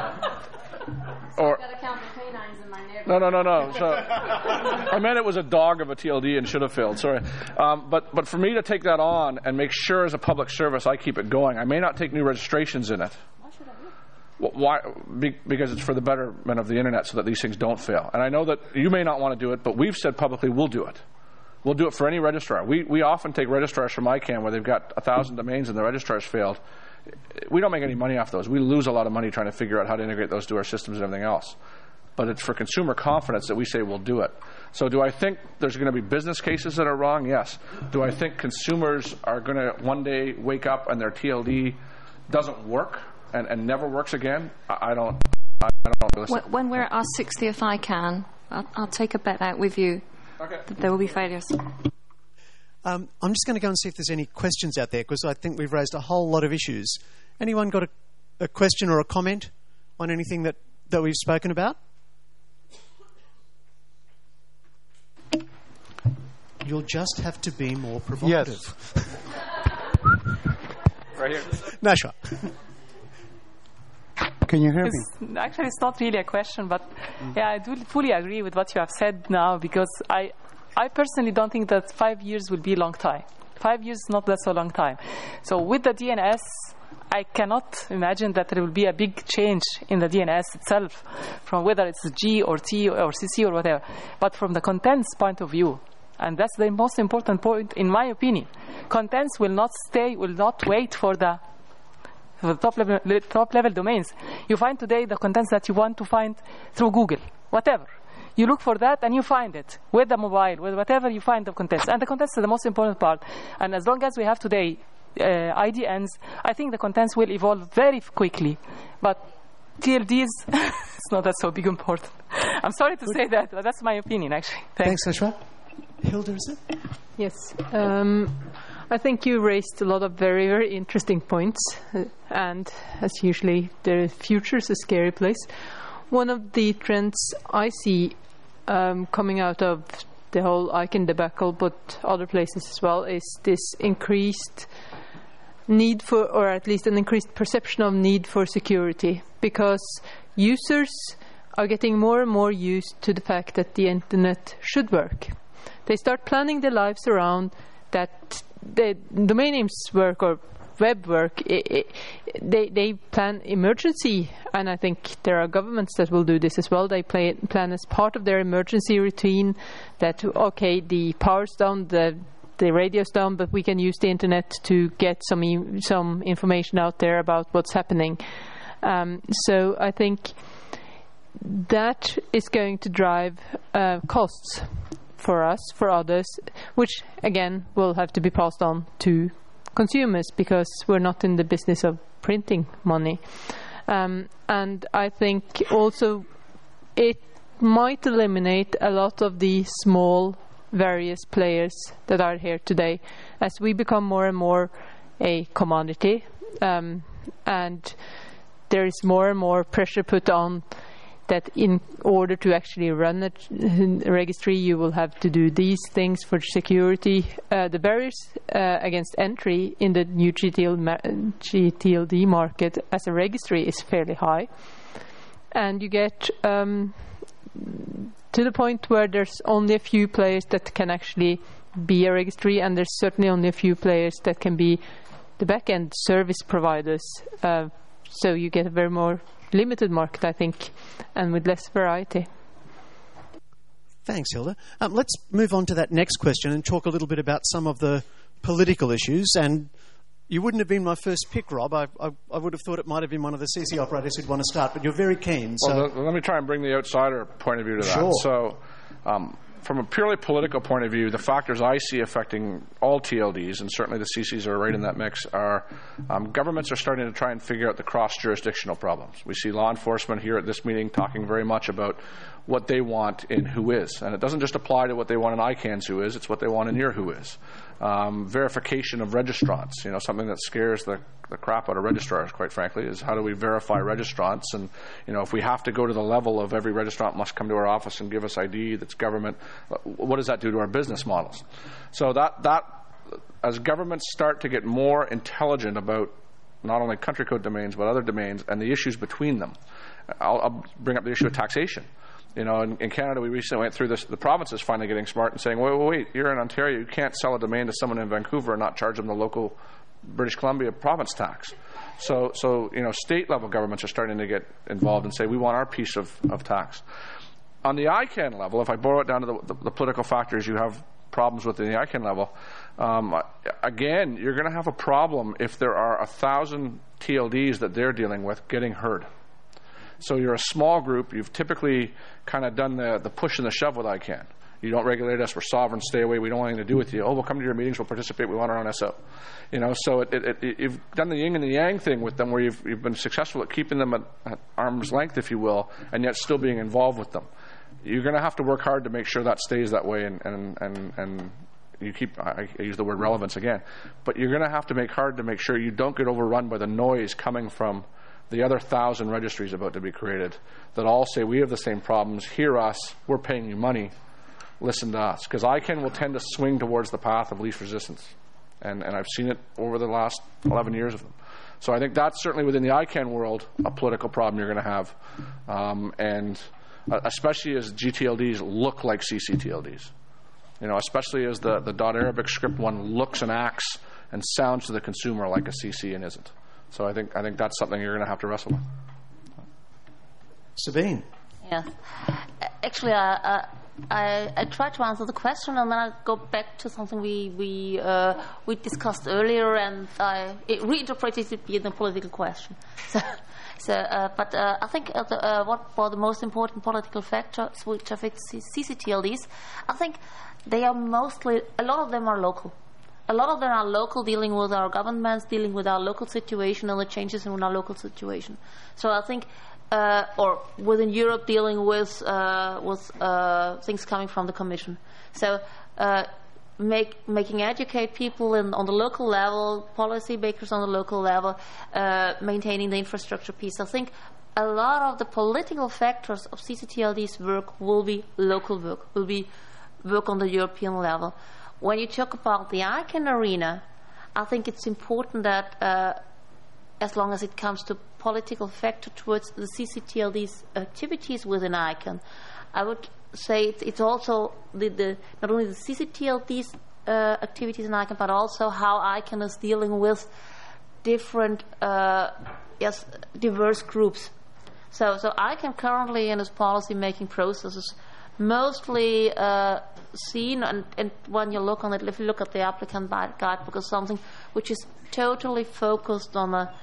Or no, no, no, no. So I meant it was a dog of a T L D and should have failed. Sorry, um, but but for me to take that on and make sure as a public service I keep it going, I may not take new registrations in it. Why? Because it's for the betterment of the internet, so that these things don't fail. And I know that you may not want to do it, but we've said publicly we'll do it. We'll do it for any registrar. We we often take registrars from I C A N where they've got a thousand domains and the registrar's failed. We don't make any money off those. We lose a lot of money trying to figure out how to integrate those to our systems and everything else. But it's for consumer confidence that we say we'll do it. So do I think there's going to be business cases that are wrong? Yes. Do I think consumers are going to one day wake up and their T L D doesn't work and, and never works again? I, I don't. I don't know. When we're at our sixtieth I C A N, I'll, I'll take a bet out with you okay. that there will be failures. Um, I'm just going to go and see if there's any questions out there, because I think we've raised a whole lot of issues. Anyone got a, a question or a comment on anything that, that we've spoken about? You'll just have to be more provocative. Yes. Right here. Nasha. Can you hear it's, me? Actually, it's not really a question, but mm. yeah, I do fully agree with what you have said now, because I, I personally don't think that five years will be a long time. Five years is not that so long time. So with the D N S, I cannot imagine that there will be a big change in the D N S itself, from whether it's G or T or C C or whatever. But from the contents point of view, and that's the most important point in my opinion, contents will not stay, will not wait for the for the top level, top level domains. You find today the contents that you want to find through Google, whatever. You look for that and you find it with the mobile, with whatever you find the contents. And the contents are the most important part. And as long as we have today uh, I D Ns, I think the contents will evolve very quickly. But T L Ds, it's not that so big important. I'm sorry to say that, but that's my opinion, actually. Thanks. Thanks, Nashwa. Hilda, is it? Yes. Um, I think you raised a lot of very, very interesting points. Uh, and as usually, the future is a scary place. One of the trends I see um, coming out of the whole I C A N debacle, but other places as well, is this increased need for, or at least an increased perception of need for security, because users are getting more and more used to the fact that the internet should work. They start planning their lives around that the domain names work or web work, it, it, they they plan emergency, and I think there are governments that will do this as well. They play, plan as part of their emergency routine that, okay, the power's down, the the radio's down, but we can use the internet to get some e- some information out there about what's happening. Um, so I think that is going to drive uh, costs for us, for others, which again will have to be passed on to consumers, because we're not in the business of printing money. Um, and I think also it might eliminate a lot of the small various players that are here today, as we become more and more a commodity, um, and there is more and more pressure put on that in order to actually run a, a registry, you will have to do these things for security. Uh, the barriers uh, against entry in the new G T L ma- G T L D market as a registry is fairly high. And you get um, to the point where there's only a few players that can actually be a registry, and there's certainly only a few players that can be the back-end service providers. Uh, so you get a very more limited market, I think, and with less variety. Thanks, Hilda. Um, let's move on to that next question and talk a little bit about some of the political issues. And you wouldn't have been my first pick, Rob. I, I, I would have thought it might have been one of the C C operators who'd want to start, but you're very keen. So well, let me try and bring the outsider point of view to that. Sure. So, um, from a purely political point of view, the factors I see affecting all T L Ds, and certainly the C Cs are right in that mix, are um, governments are starting to try and figure out the cross-jurisdictional problems. We see law enforcement here at this meeting talking very much about what they want in WHOIS. And it doesn't just apply to what they want in I CANN's WHOIS, it's what they want in your WHOIS. Um, verification of registrants, you know, something that scares the, the crap out of registrars, quite frankly, is how do we verify registrants? And, you know, if we have to go to the level of every registrant must come to our office and give us I D that's government, what does that do to our business models? So that, that as governments start to get more intelligent about not only country code domains but other domains and the issues between them, I'll, I'll bring up the issue of taxation. You know, in, in Canada, we recently went through this. The provinces finally getting smart and saying, wait, wait, wait, you're in Ontario. You can't sell a domain to someone in Vancouver and not charge them the local British Columbia province tax. So, so you know, state-level governments are starting to get involved and say, we want our piece of, of tax. On the I CANN level, if I boil it down to the, the, the political factors you have problems with in the I CANN level, um, again, you're going to have a problem if there are a thousand T L Ds that they're dealing with getting heard. So you're a small group. You've typically kind of done the, the push and the shove with I CANN. You don't regulate us. We're sovereign. Stay away. We don't want anything to do with you. Oh, we'll come to your meetings. We'll participate. We want our own S O. You know, so it, it, it, you've done the yin and the yang thing with them, where you've, you've been successful at keeping them at, at arm's length, if you will, and yet still being involved with them. You're going to have to work hard to make sure that stays that way, and and and, and you keep. I, I use the word relevance again, but you're going to have to make hard to make sure you don't get overrun by the noise coming from the other thousand registries about to be created that all say we have the same problems, hear us, we're paying you money, listen to us. Because I CANN will tend to swing towards the path of least resistance. And, and I've seen it over the last eleven years of them. So I think that's certainly within the I CANN world a political problem you're going to have. Um, and uh, especially as G T L Ds look like C C T L Ds. You know, especially as the, the .Arabic script one looks and acts and sounds to the consumer like a C C and isn't. So I think I think that's something you're going to have to wrestle with. Sabine. Yes. Actually, uh, uh, I I tried to answer the question, and then I go back to something we we uh, we discussed earlier, and I it reinterpreted it being a political question. So, so uh, but uh, I think uh, the, uh, what are the most important political factors which affect C C T L Ds? I think they are mostly a lot of them are local. A lot of them are local, dealing with our governments, dealing with our local situation and the changes in our local situation. So I think, uh, or within Europe, dealing with uh, with uh, things coming from the Commission. So uh, make, making educate people in, on the local level, policy makers on the local level, uh, maintaining the infrastructure piece. I think a lot of the political factors of C C T L D's work will be local work, will be work on the European level. When you talk about the I CANN arena, I think it's important that uh, as long as it comes to political factor towards the C C T L D's activities within I CANN, I would say it's, it's also the, the not only the C C T L D's uh, activities in ICANN, but also how ICANN is dealing with different, uh, yes, diverse groups. So, so ICANN currently in its policy-making processes mostly uh, seen, and, and when you look on it, if you look at the applicant guidebook, is something which is totally focused on a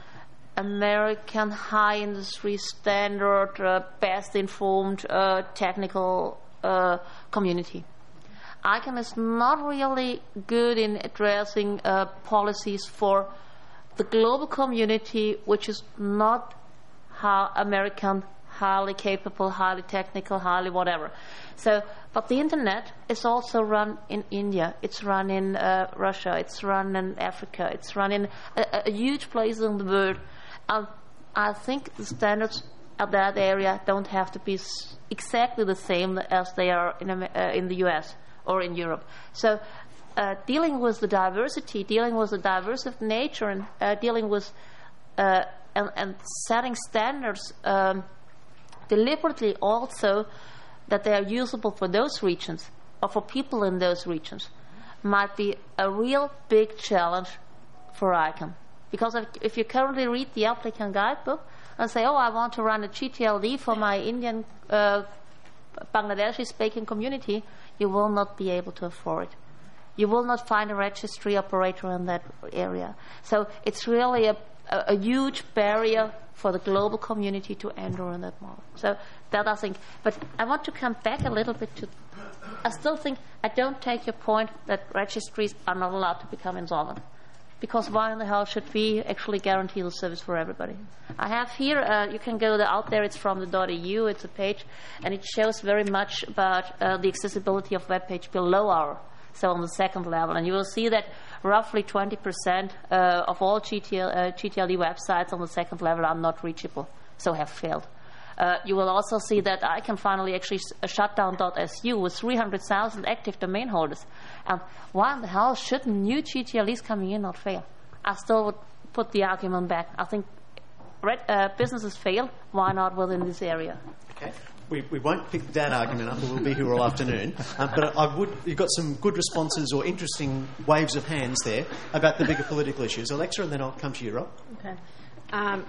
American high industry standard, uh, best informed uh, technical uh, community. ICANN is not really good in addressing uh, policies for the global community, which is not how American, highly capable, highly technical, highly whatever. So, but the internet is also run in India. It's run in uh, Russia. It's run in Africa. It's run in a, a huge places in the world. And I think the standards at that area don't have to be s- exactly the same as they are in, uh, in the U S or in Europe. So, uh, dealing with the diversity, dealing with the diverse of nature, and uh, dealing with uh, and, and setting standards um, deliberately also that they are usable for those regions or for people in those regions might be a real big challenge for ICANN. Because if, if you currently read the applicant guidebook and say, oh, I want to run a G T L D for my Indian, uh, Bangladeshi-speaking community, you will not be able to afford it. You will not find a registry operator in that area. So it's really a, a, a huge barrier for the global community to enter in that model. So that I think, but I want to come back a little bit to, I still think, I don't take your point that registries are not allowed to become insolvent. Because why in the hell should we actually guarantee the service for everybody? I have here, uh, you can go out there, it's from the .eu, it's a page, and it shows very much about uh, the accessibility of web page below our, so on the second level. And you will see that roughly twenty percent uh, of all G T L, uh, G T L D websites on the second level are not reachable, so have failed. Uh, you will also see that I can finally actually s- shut down .su with three hundred thousand active domain holders. And why in the hell should new G T L Ds coming in not fail? I still would put the argument back. I think red, uh, businesses fail. Why not within this area? Okay. We, we won't pick that argument up, we'll be here all afternoon. Um, but I would, you've got some good responses or interesting waves of hands there about the bigger political issues. Alexa, and then I'll come to you, Rob. Okay. Um,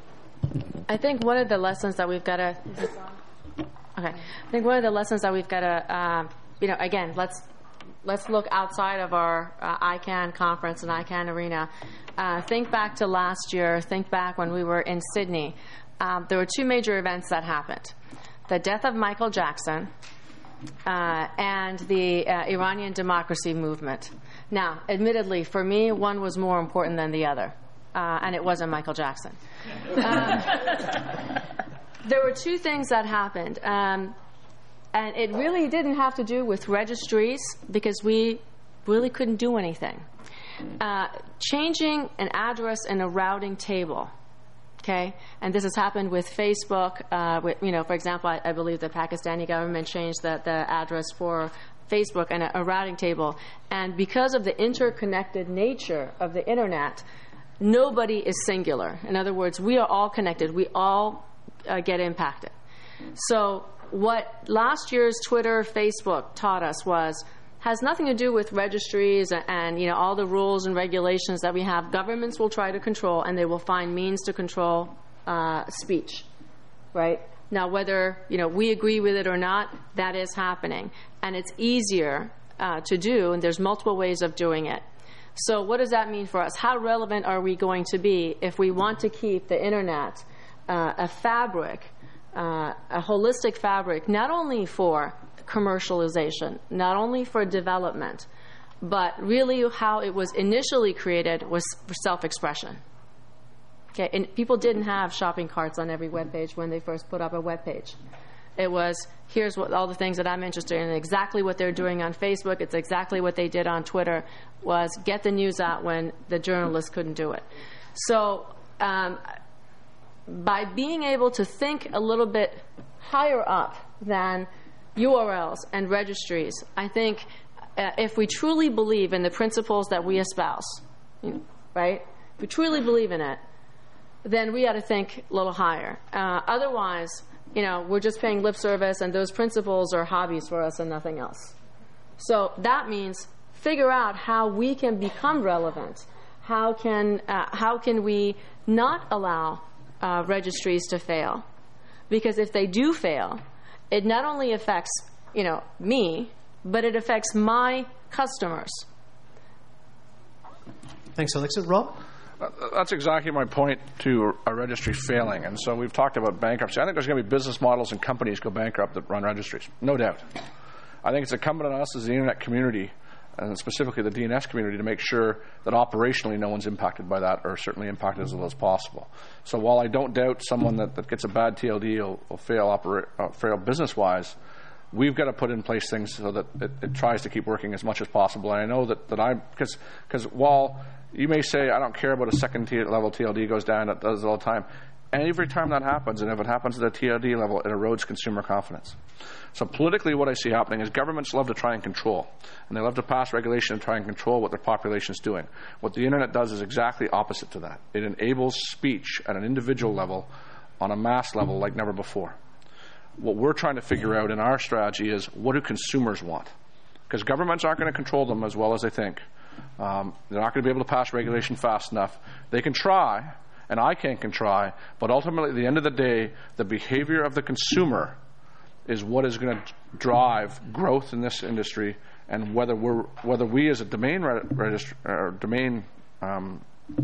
I think one of the lessons that we've got to. Okay. I think one of the lessons that we've got to, um, you know, again, let's let's look outside of our uh, ICANN conference and ICANN arena. Uh, think back to last year. Think back when we were in Sydney. Um, there were two major events that happened: the death of Michael Jackson uh, and the uh, Iranian democracy movement. Now, admittedly, for me, one was more important than the other. Uh, and it wasn't Michael Jackson. Um, there were two things that happened. Um, and it really didn't have to do with registries because we really couldn't do anything. Uh, changing an address in a routing table, okay? And this has happened with Facebook. Uh, with, you know, for example, I, I believe the Pakistani government changed the, the address for Facebook and a, a routing table. And because of the interconnected nature of the Internet, nobody is singular. In other words, we are all connected. We all uh, get impacted. So what last year's Twitter, Facebook taught us was has nothing to do with registries and, and you know all the rules and regulations that we have. Governments will try to control, and they will find means to control uh, speech. Right now, whether you know we agree with it or not, that is happening, and it's easier uh, to do. And there's multiple ways of doing it. So what does that mean for us? How relevant are we going to be if we want to keep the Internet uh, a fabric, uh, a holistic fabric, not only for commercialization, not only for development, but really how it was initially created was for self-expression. Okay, and people didn't have shopping carts on every web page when they first put up a web page. It was, here's what all the things that I'm interested in, exactly what they're doing on Facebook. It's exactly what they did on Twitter, was get the news out when the journalists couldn't do it. So um, by being able to think a little bit higher up than U R Ls and registries, I think uh, if we truly believe in the principles that we espouse, you know, right? If we truly believe in it, then we got to think a little higher. Uh, otherwise, you know, we're just paying lip service, and those principles are hobbies for us and nothing else. So that means figure out how we can become relevant. How can uh, how can we not allow uh, registries to fail? Because if they do fail, it not only affects, you know, me, but it affects my customers. Thanks, Alexa. Rob? Uh, that's exactly my point to a registry failing. And so we've talked about bankruptcy. I think there's going to be business models and companies go bankrupt that run registries, no doubt. I think it's incumbent on us as the Internet community, and specifically the D N S community, to make sure that operationally no one's impacted by that, or certainly impacted as little as possible. So while I don't doubt someone that, that gets a bad T L D will, will fail, opera, uh, fail business-wise, we've got to put in place things so that it, it tries to keep working as much as possible. And I know that, that I, because because while you may say, I don't care about a second t- level T L D goes down, it does it all the time. And every time that happens, and if it happens at a T L D level, it erodes consumer confidence. So politically, what I see happening is governments love to try and control. And they love to pass regulation and try and control what their population is doing. What the Internet does is exactly opposite to that. It enables speech at an individual level, on a mass level, like never before. What we're trying to figure out in our strategy is, what do consumers want? Because governments aren't going to control them as well as they think. Um, they're not going to be able to pass regulation fast enough. They can try, and I can can try, but ultimately, at the end of the day, the behavior of the consumer is what is going to drive growth in this industry, and whether we're whether we as a domain re- registry or domain um,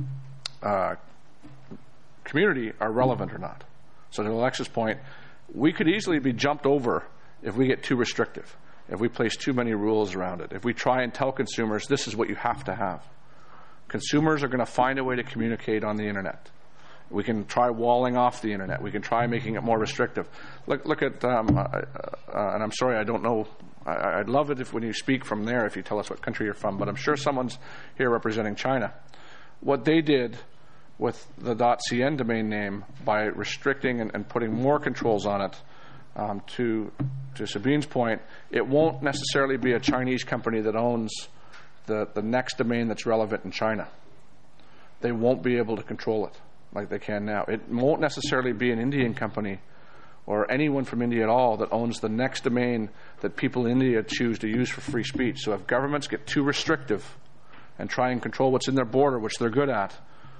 uh, community are relevant or not. So to Alexa's point, we could easily be jumped over if we get too restrictive, if we place too many rules around it, if we try and tell consumers this is what you have to have. Consumers are going to find a way to communicate on the Internet. We can try walling off the Internet. We can try making it more restrictive. Look, look at, um, uh, uh, and I'm sorry, I don't know. I, I'd love it if when you speak from there, if you tell us what country you're from, but I'm sure someone's here representing China. What they did with the .cn domain name by restricting and, and putting more controls on it, um, to, to Sabine's point, it won't necessarily be a Chinese company that owns the, the next domain that's relevant in China. They won't be able to control it like they can now. It won't necessarily be an Indian company or anyone from India at all that owns the next domain that people in India choose to use for free speech. So if governments get too restrictive and try and control what's in their border, which they're good at,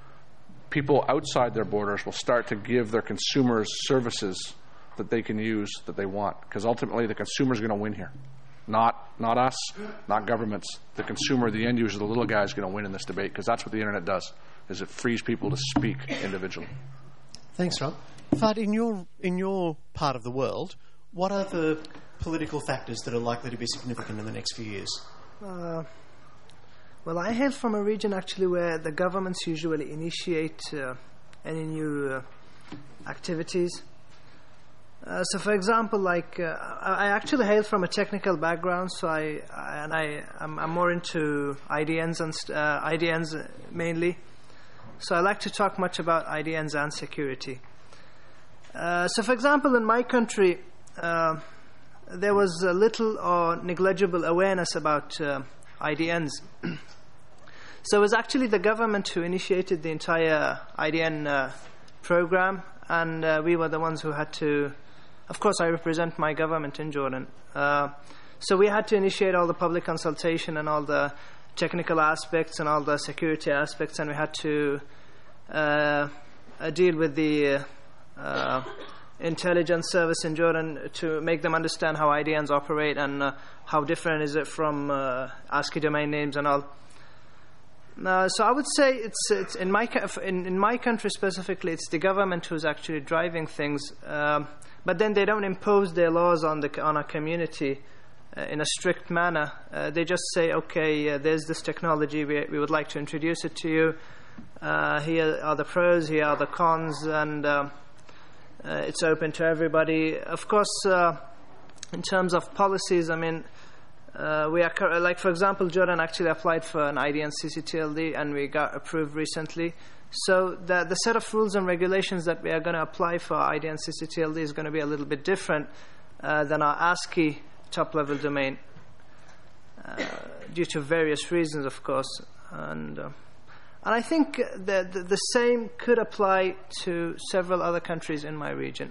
people outside their borders will start to give their consumers services that they can use that they want. Because ultimately the consumer's going to win here. Not not us, not governments. The consumer, the end user, the little guy is going to win in this debate, because that's what the Internet does, is it frees people to speak individually. Thanks, Rob. Fahd, in your, in your part of the world, what are the political factors that are likely to be significant in the next few years? Uh, well, I hail from a region actually where the governments usually initiate uh, any new uh, activities. Uh, so, for example, like uh, I actually hail from a technical background, so I, I and I I'm, I'm more into I D Ns and uh, I D Ns mainly. So I like to talk much about I D Ns and security. Uh, so, for example, in my country, uh, there was a little or negligible awareness about uh, I D Ns. So it was actually the government who initiated the entire I D N uh, program, and uh, we were the ones who had to. Of course, I represent my government in Jordan. Uh, so we had to initiate all the public consultation and all the technical aspects and all the security aspects, and we had to uh, uh, deal with the uh, intelligence service in Jordan to make them understand how I D Ns operate and uh, how different is it from uh, ASCII domain names and all. Uh, so I would say it's it's in my in, in my country specifically, it's the government who's actually driving things. Um, But then they don't impose their laws on the on a community uh, in a strict manner. Uh, they just say, okay, uh, there's this technology, we, we would like to introduce it to you. Uh, here are the pros, here are the cons, and uh, uh, it's open to everybody. Of course, uh, in terms of policies, I mean, uh, we are, like for example, Jordan actually applied for an I D N C C T L D, and we got approved recently. So the, the set of rules and regulations that we are going to apply for I D N C C T L D is going to be a little bit different uh, than our ASCII top-level domain, uh, due to various reasons, of course. And uh, and I think that the, the same could apply to several other countries in my region.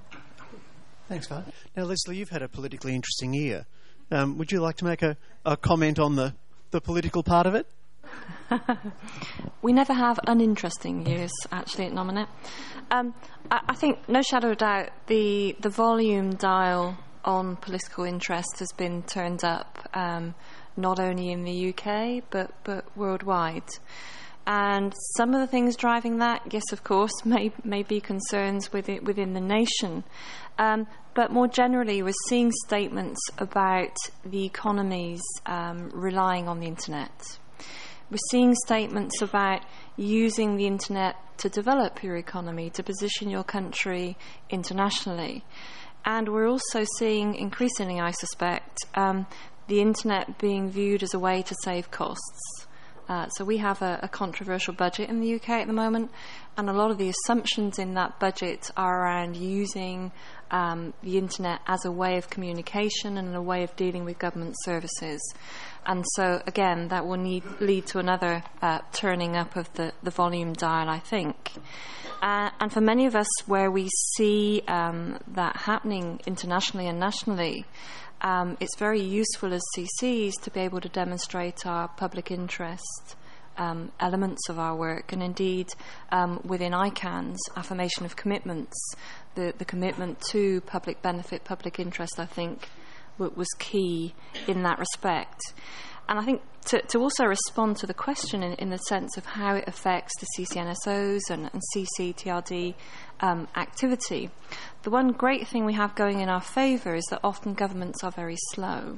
Thanks, Fahd. Now, Leslie, you've had a politically interesting year. Um, would you like to make a, a comment on the the political part of it? We never have uninteresting years, actually, at Nominet. Um, I, I think, no shadow of doubt, the, the volume dial on political interest has been turned up, um, not only in the U K, but, but worldwide. And some of the things driving that, yes, of course, may, may be concerns within, within the nation. Um, but more generally, we're seeing statements about the economies um, relying on the internet. We're seeing statements about using the internet to develop your economy, to position your country internationally. And we're also seeing, increasingly, I suspect, um, the internet being viewed as a way to save costs. Uh, so we have a, a controversial budget in the U K at the moment, and a lot of the assumptions in that budget are around using um, the internet as a way of communication and a way of dealing with government services. And so, again, that will need, lead to another uh, turning up of the, the volume dial, I think. Uh, and for many of us, where we see um, that happening internationally and nationally, Um, it's very useful as C Cs to be able to demonstrate our public interest um, elements of our work, and indeed um, within I CAN's affirmation of commitments, the, the commitment to public benefit, public interest, I think, w- was key in that respect. And I think to, to also respond to the question in, in the sense of how it affects the C C N S Os and, and C C T R D um, activity, the one great thing we have going in our favour is that often governments are very slow.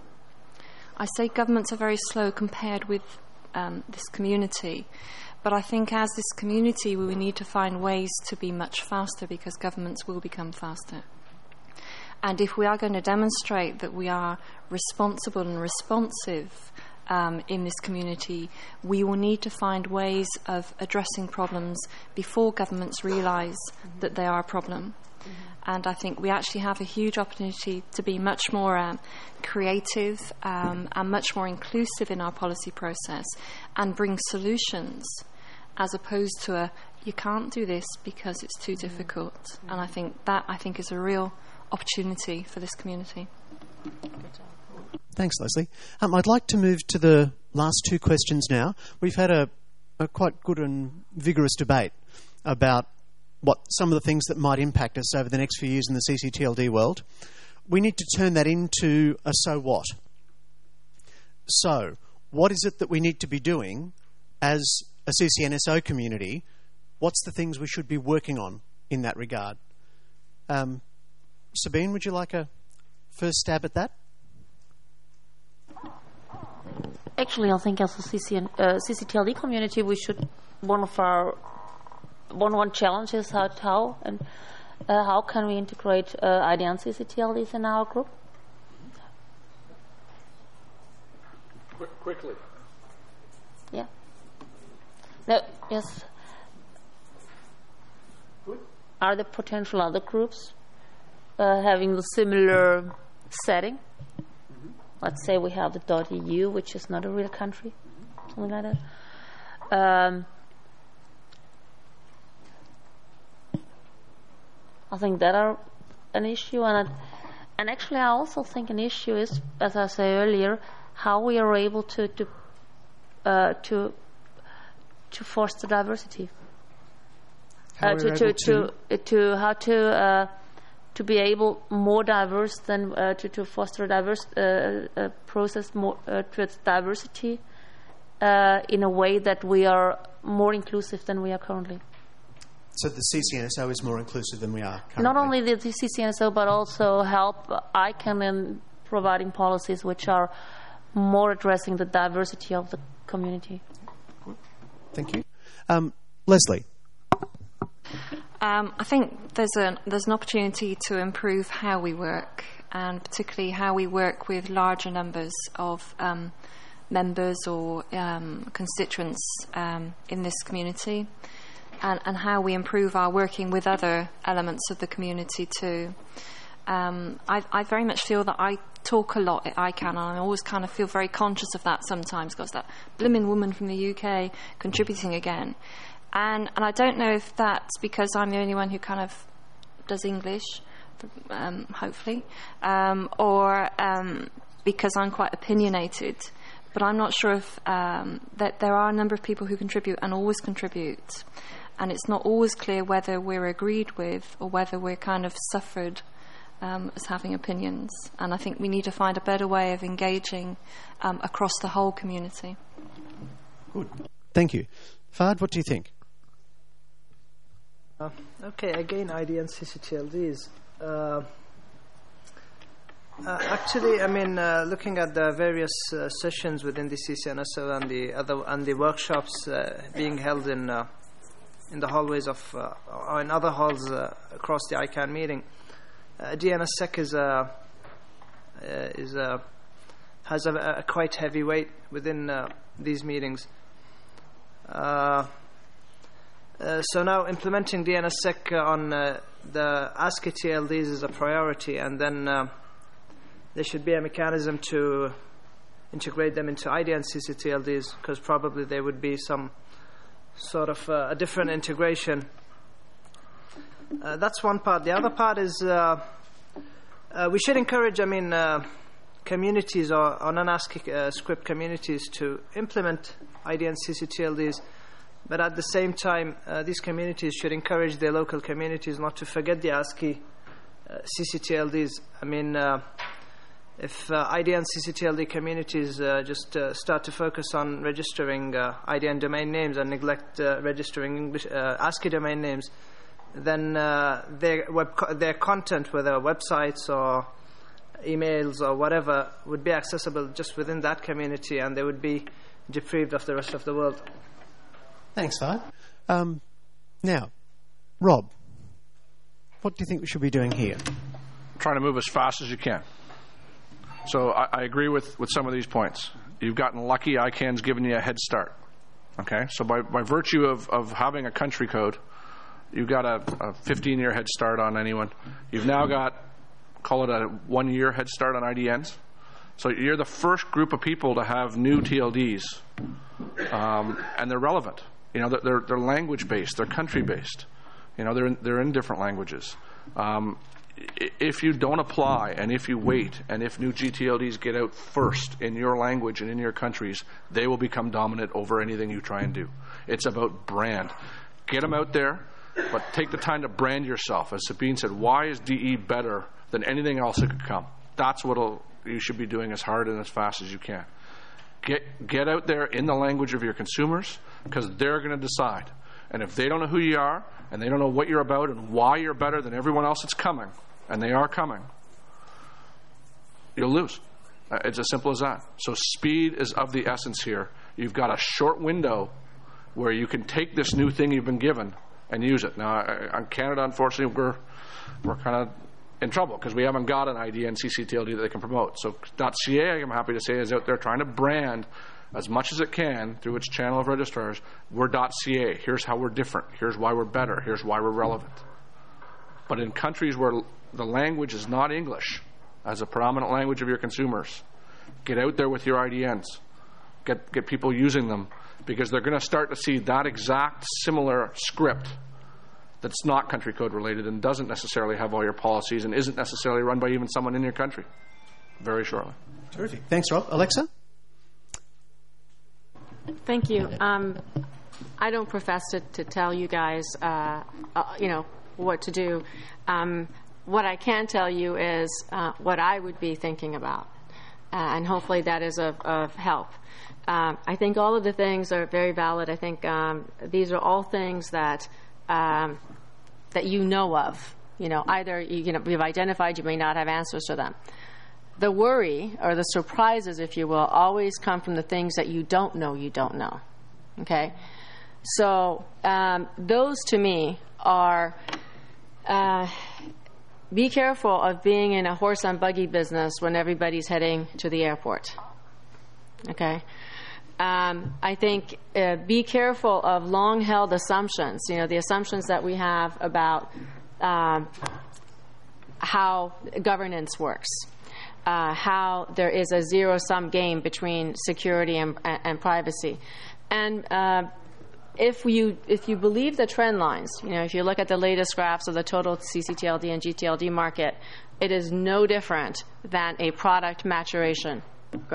I say governments are very slow compared with um, this community, but I think as this community we need to find ways to be much faster, because governments will become faster. And if we are going to demonstrate that we are responsible and responsive Um, in this community, we will need to find ways of addressing problems before governments realise mm-hmm. that they are a problem. Mm-hmm. And I think we actually have a huge opportunity to be much more um, creative um, and much more inclusive in our policy process and bring solutions, as opposed to a, you can't do this because it's too mm-hmm. difficult. Mm-hmm. And I think that, I think, is a real opportunity for this community. Thanks, Leslie. Um, I'd like to move to the last two questions now. We've had a, a quite good and vigorous debate about what some of the things that might impact us over the next few years in the C C T L D world. We need to turn that into a so what. So, what is it that we need to be doing as a C C N S O community? What's the things we should be working on in that regard? Um, Sabine, would you like a first stab at that? Actually, I think as a C C N, uh, C C T L D community, we should, one of our one one challenge is how how and uh, how can we integrate uh, I D and C C T L Ds in our group? Qu- quickly. Yeah. No. Yes. Good. Are there potential other groups uh, having the similar setting? Let's say we have the .eu, which is not a real country, something like that. Um, I think that are an issue, and it, and actually I also think an issue is, as I said earlier, how we are able to to uh, to to foster diversity. How uh, to, we're to, able to to to how to. Uh, to be able more diverse than uh, to, to foster a diverse uh, uh, process more uh, towards diversity uh, in a way that we are more inclusive than we are currently. So the C C N S O is more inclusive than we are currently? Not only the, the C C N S O, but also help I CAN in providing policies which are more addressing the diversity of the community. Thank you. Um, Leslie. Um, I think there's, a, there's an opportunity to improve how we work, and particularly how we work with larger numbers of um, members or um, constituents um, in this community, and, and how we improve our working with other elements of the community too. Um, I, I very much feel that I talk a lot at I CAN, and I always kind of feel very conscious of that sometimes, because that blimmin' woman from the U K contributing again. And, and I don't know if that's because I'm the only one who kind of does English, um, hopefully, um, or um, because I'm quite opinionated. but I'm not sure if um, that there are a number of people who contribute and always contribute, and it's not always clear whether we're agreed with or whether we're kind of suffered um, as having opinions. And I think we need to find a better way of engaging um, across the whole community. Good. Thank you. Fahd, what do you think? Uh, okay, again, I D and C C T L Ds. Uh, uh, actually, I mean, uh, looking at the various uh, sessions within the C C N S O and the other and the workshops uh, being held in uh, in the hallways of uh, or in other halls uh, across the I CANN meeting, uh, D N S S E C is a uh, is a has a, a quite heavy weight within uh, these meetings. Uh, Uh, so now implementing D N S S E C on uh, the ASCII T L Ds is a priority, and then uh, there should be a mechanism to integrate them into I D and C C T L Ds, because probably there would be some sort of uh, a different integration. Uh, that's one part. The other part is uh, uh, we should encourage, I mean, uh, communities or, or non-ASCII uh, script communities to implement I D and C C T L Ds. But at the same time, uh, these communities should encourage their local communities not to forget the ASCII uh, C C T L Ds. I mean, uh, if uh, I D and C C T L D communities uh, just uh, start to focus on registering uh, I D and domain names and neglect uh, registering English uh, ASCII domain names, then uh, their web co- their content, whether websites or emails or whatever, would be accessible just within that community, and they would be deprived of the rest of the world. Thanks, Fahd. Um, now, Rob, what do you think we should be doing here? Trying to move as fast as you can. So I, I agree with, with some of these points. You've gotten lucky. I CANN's given you a head start. Okay? So by, by virtue of, of having a country code, you've got a fifteen-year head start on anyone. You've now got, call it a one-year head start on I D Ns. So you're the first group of people to have new T L Ds, um, and they're relevant. You know, they're they're language-based, they're country-based. You know, they're in, they're in different languages. Um, if you don't apply, and if you wait, and if new G T L Ds get out first in your language and in your countries, they will become dominant over anything you try and do. It's about brand. Get them out there, but take the time to brand yourself. As Sabine said, why is D E better than anything else that could come? That's what you should be doing as hard and as fast as you can. Get get out there in the language of your consumers, because they're going to decide. And if they don't know who you are, and they don't know what you're about and why you're better than everyone else that's coming, and they are coming, you'll lose. Uh, it's as simple as that. So speed is of the essence here. You've got a short window where you can take this new thing you've been given and use it. Now, on Canada, unfortunately, we're we're kind of in trouble because we haven't got an I D and C C T L D that they can promote. So .ca, I'm happy to say, is out there trying to brand as much as it can through its channel of registrars. We're .ca. Here's how we're different. Here's why we're better. Here's why we're relevant. But in countries where the language is not English as a predominant language of your consumers, get out there with your I D Ns. Get, get people using them, because they're going to start to see that exact similar script that's not country code related and doesn't necessarily have all your policies and isn't necessarily run by even someone in your country very shortly. Terrific. Thanks, Rob. Alexa? Thank you. Um, I don't profess to, to tell you guys, uh, uh, you know, what to do. Um, what I can tell you is uh, what I would be thinking about, uh, and hopefully that is of, of help. Um, I think all of the things are very valid. I think um, these are all things that um, that you know of. You know, either you, you know, you've identified, you may not have answers to them. The worry, or the surprises, if you will, always come from the things that you don't know you don't know. Okay? So um, those, to me, are uh, be careful of being in a horse and buggy business when everybody's heading to the airport. Okay? Um, I think uh, be careful of long-held assumptions, you know, the assumptions that we have about um, how governance works. Uh, how there is a zero-sum game between security and, and, and privacy. And uh, if you if you believe the trend lines, you know, if you look at the latest graphs of the total C C T L D and G T L D market, it is no different than a product maturation graph.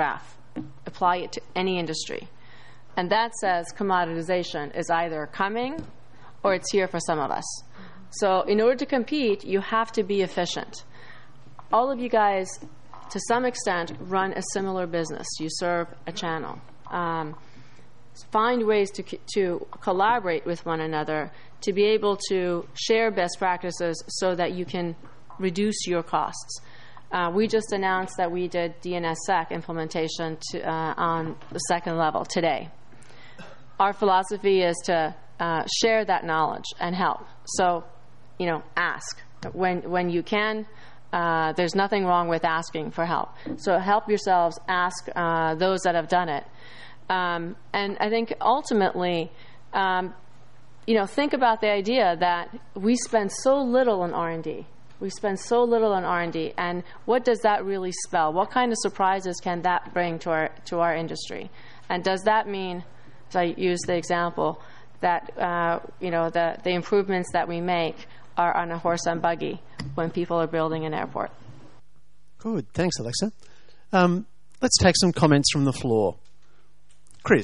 apply it to any industry. And that says commoditization is either coming or it's here for some of us. So in order to compete, you have to be efficient. All of you guys, to some extent, run a similar business. You serve a channel. Um, find ways to, to collaborate with one another, to be able to share best practices so that you can reduce your costs. Uh, we just announced that we did D N S S E C implementation to, uh, on the second level today. Our philosophy is to uh, share that knowledge and help. So, you know, ask when when you can. Uh, there's nothing wrong with asking for help. So help yourselves. Ask uh, those that have done it. Um, and I think ultimately, um, you know, think about the idea that we spend so little on R and D. We spend so little on R and D, and what does that really spell? What kind of surprises can that bring to our to our industry? And does that mean, as I use the example, that uh, you know the the improvements that we make are on a horse and buggy when people are building an airport? Good, thanks, Alexa. Um, let's take some comments from the floor. Chris,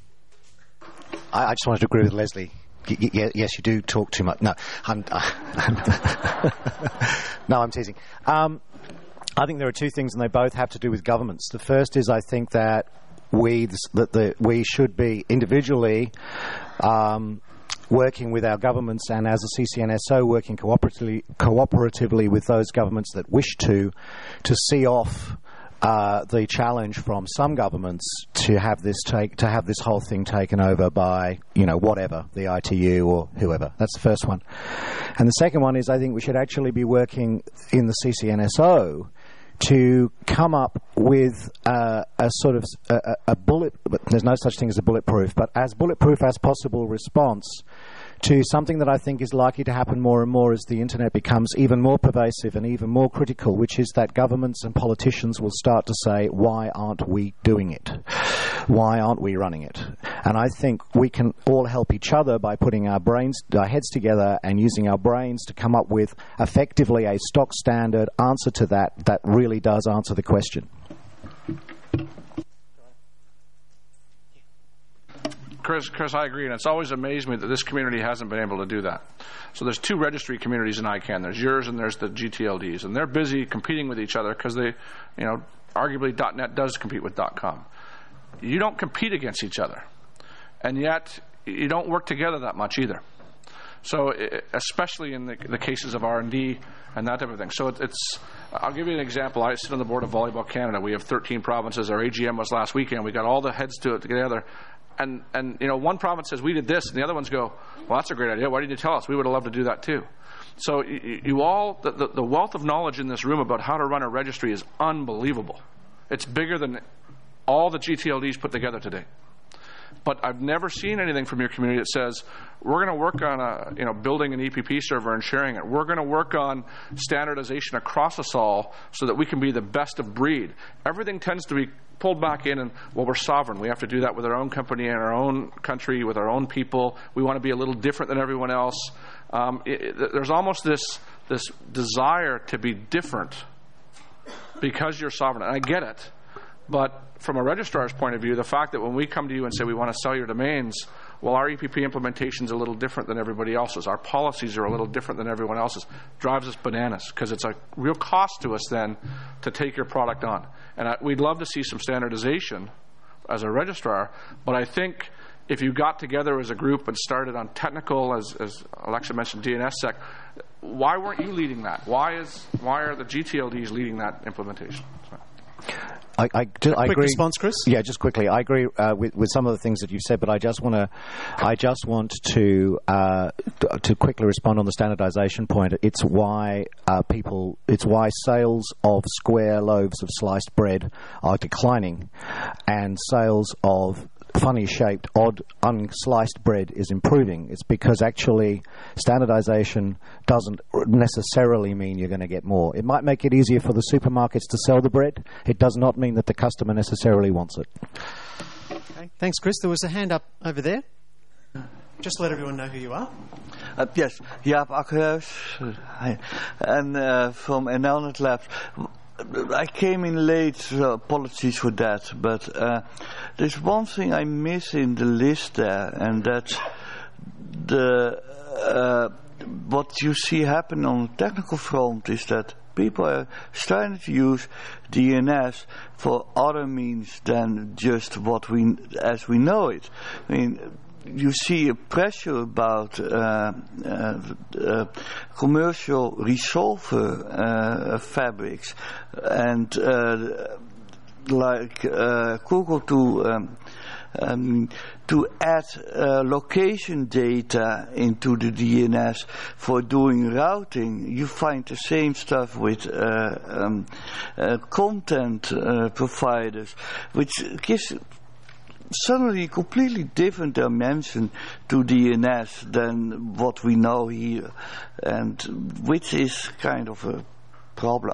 I, I just wanted to agree with Leslie. Y- y- yes, you do talk too much. No, I'm. Uh, no, I'm teasing. Um, I think there are two things, and they both have to do with governments. The first is I think that we that the we should be individually um, working with our governments, and as a C C N S O working cooperatively cooperatively with those governments that wish to to see off Uh, the challenge from some governments to have this take to have this whole thing taken over by, you know, whatever, the I T U or whoever. That's the first one. And the second one is I think we should actually be working in the C C N S O to come up with uh, a sort of a, a bullet. There's no such thing as a bulletproof, but as bulletproof as possible response to something that I think is likely to happen more and more as the internet becomes even more pervasive and even more critical, which is that governments and politicians will start to say, why aren't we doing it? Why aren't we running it? And I think we can all help each other by putting our brains, our heads together and using our brains to come up with effectively a stock standard answer to that that really does answer the question. Chris, Chris, I agree, and it's always amazed me that this community hasn't been able to do that. So there's two registry communities in I CANN. There's yours and there's the G T L Ds, and they're busy competing with each other because they, you know, arguably .net does compete with .com. You don't compete against each other, and yet you don't work together that much either. So especially in the, the cases of R and D and that type of thing. So it, it's, I'll give you an example. I sit on the board of Volleyball Canada. We have thirteen provinces. Our A G M was last weekend. We got all the heads to it together. And, and, you know, one province says, we did this, and the other ones go, well, that's a great idea. Why didn't you tell us? We would have loved to do that, too. So you, you all, the, the, the wealth of knowledge in this room about how to run a registry is unbelievable. It's bigger than all the G T L Ds put together today. But I've never seen anything from your community that says, we're going to work on a, you know, building an E P P server and sharing it. We're going to work on standardization across us all so that we can be the best of breed. Everything tends to be pulled back in and, well, we're sovereign. We have to do that with our own company and our own country, with our own people. We want to be a little different than everyone else. Um, it, it, there's almost this this desire to be different because you're sovereign. And I get it. But from a registrar's point of view, the fact that when we come to you and say we want to sell your domains, well, our E P P implementation is a little different than everybody else's. Our policies are a little different than everyone else's. Drives us bananas because it's a real cost to us then to take your product on. And I, we'd love to see some standardization as a registrar, but I think if you got together as a group and started on technical, as, as Alexa mentioned, D N S S E C, why weren't you leading that? Why is why are the G T L Ds leading that implementation? So. I, I, do, I quick agree. response, Chris? Yeah, just quickly. I agree uh, with, with some of the things that you've said, but I just want to, I just want to uh, to quickly respond on the standardization point. It's why uh, people, it's why sales of square loaves of sliced bread are declining, and sales of funny-shaped, odd, unsliced bread is improving. It's because actually standardization doesn't necessarily mean you're going to get more. It might make it easier for the supermarkets to sell the bread. It does not mean that the customer necessarily wants it. Okay. Thanks, Chris. There was a hand up over there. Just let everyone know who you are. Uh, yes, Jaap Akkerhuis, uh, and uh, from Enelnet Labs. I came in late, so apologies for that. But uh, there's one thing I miss in the list there, and that's the uh, what you see happen on the technical front is that people are starting to use D N S for other means than just what we as we know it. I mean, you see a pressure about uh, uh, uh, commercial resolver uh, fabrics, and uh, like uh, Google to um, um, to add uh, location data into the D N S for doing routing. You find the same stuff with uh, um, uh, content uh, providers, which gives suddenly a completely different dimension to D N S than what we know here, and which is kind of a problem.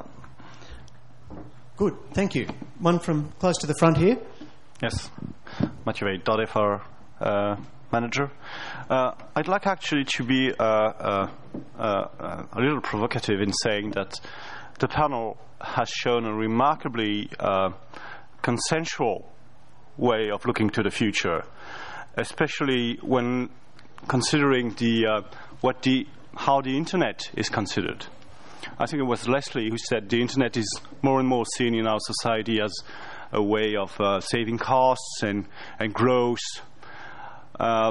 Good, thank you. One from close to the front here. Yes, Mathieu Dodefar, uh, manager. Uh, I'd like actually to be uh, uh, uh, a little provocative in saying that the panel has shown a remarkably uh, consensual way of looking to the future, especially when considering the uh, what the how the internet is considered. I think it was Leslie who said the internet is more and more seen in our society as a way of uh, saving costs and and growth. Uh,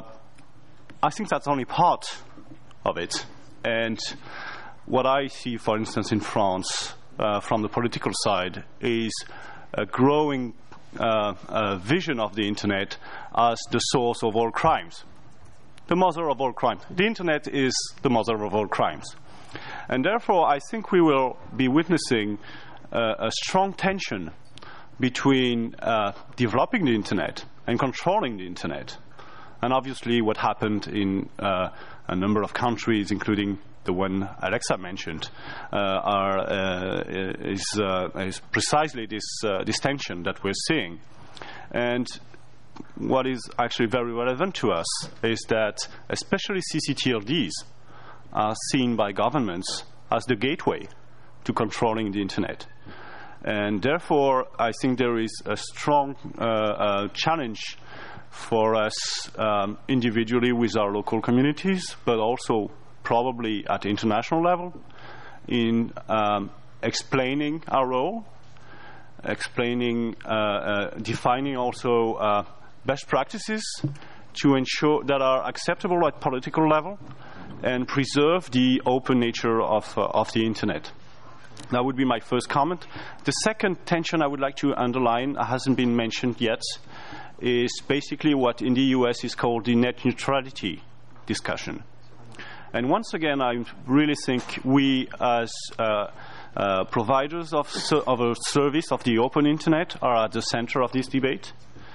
I think that's only part of it. And what I see, for instance, in France, uh, from the political side, is a growing Uh, uh, vision of the internet as the source of all crimes, the mother of all crimes. The internet is the mother of all crimes, and therefore I think we will be witnessing uh, a strong tension between uh, developing the internet and controlling the internet. And obviously what happened in uh, a number of countries, including the one Alexa mentioned, uh, are, uh, is, uh, is precisely this, uh, this tension that we're seeing. And what is actually very relevant to us is that especially C C T L Ds are seen by governments as the gateway to controlling the internet. And therefore, I think there is a strong uh, uh, challenge for us um, individually with our local communities, but also probably at the international level, in um, explaining our role, explaining, uh, uh, defining also uh, best practices to ensure that are acceptable at political level and preserve the open nature of, uh, of the internet. That would be my first comment. The second tension I would like to underline, hasn't been mentioned yet, is basically what in the U S is called the net neutrality discussion. And once again, I really think we as uh, uh, providers of, ser of a service of the open internet are at the center of this debate.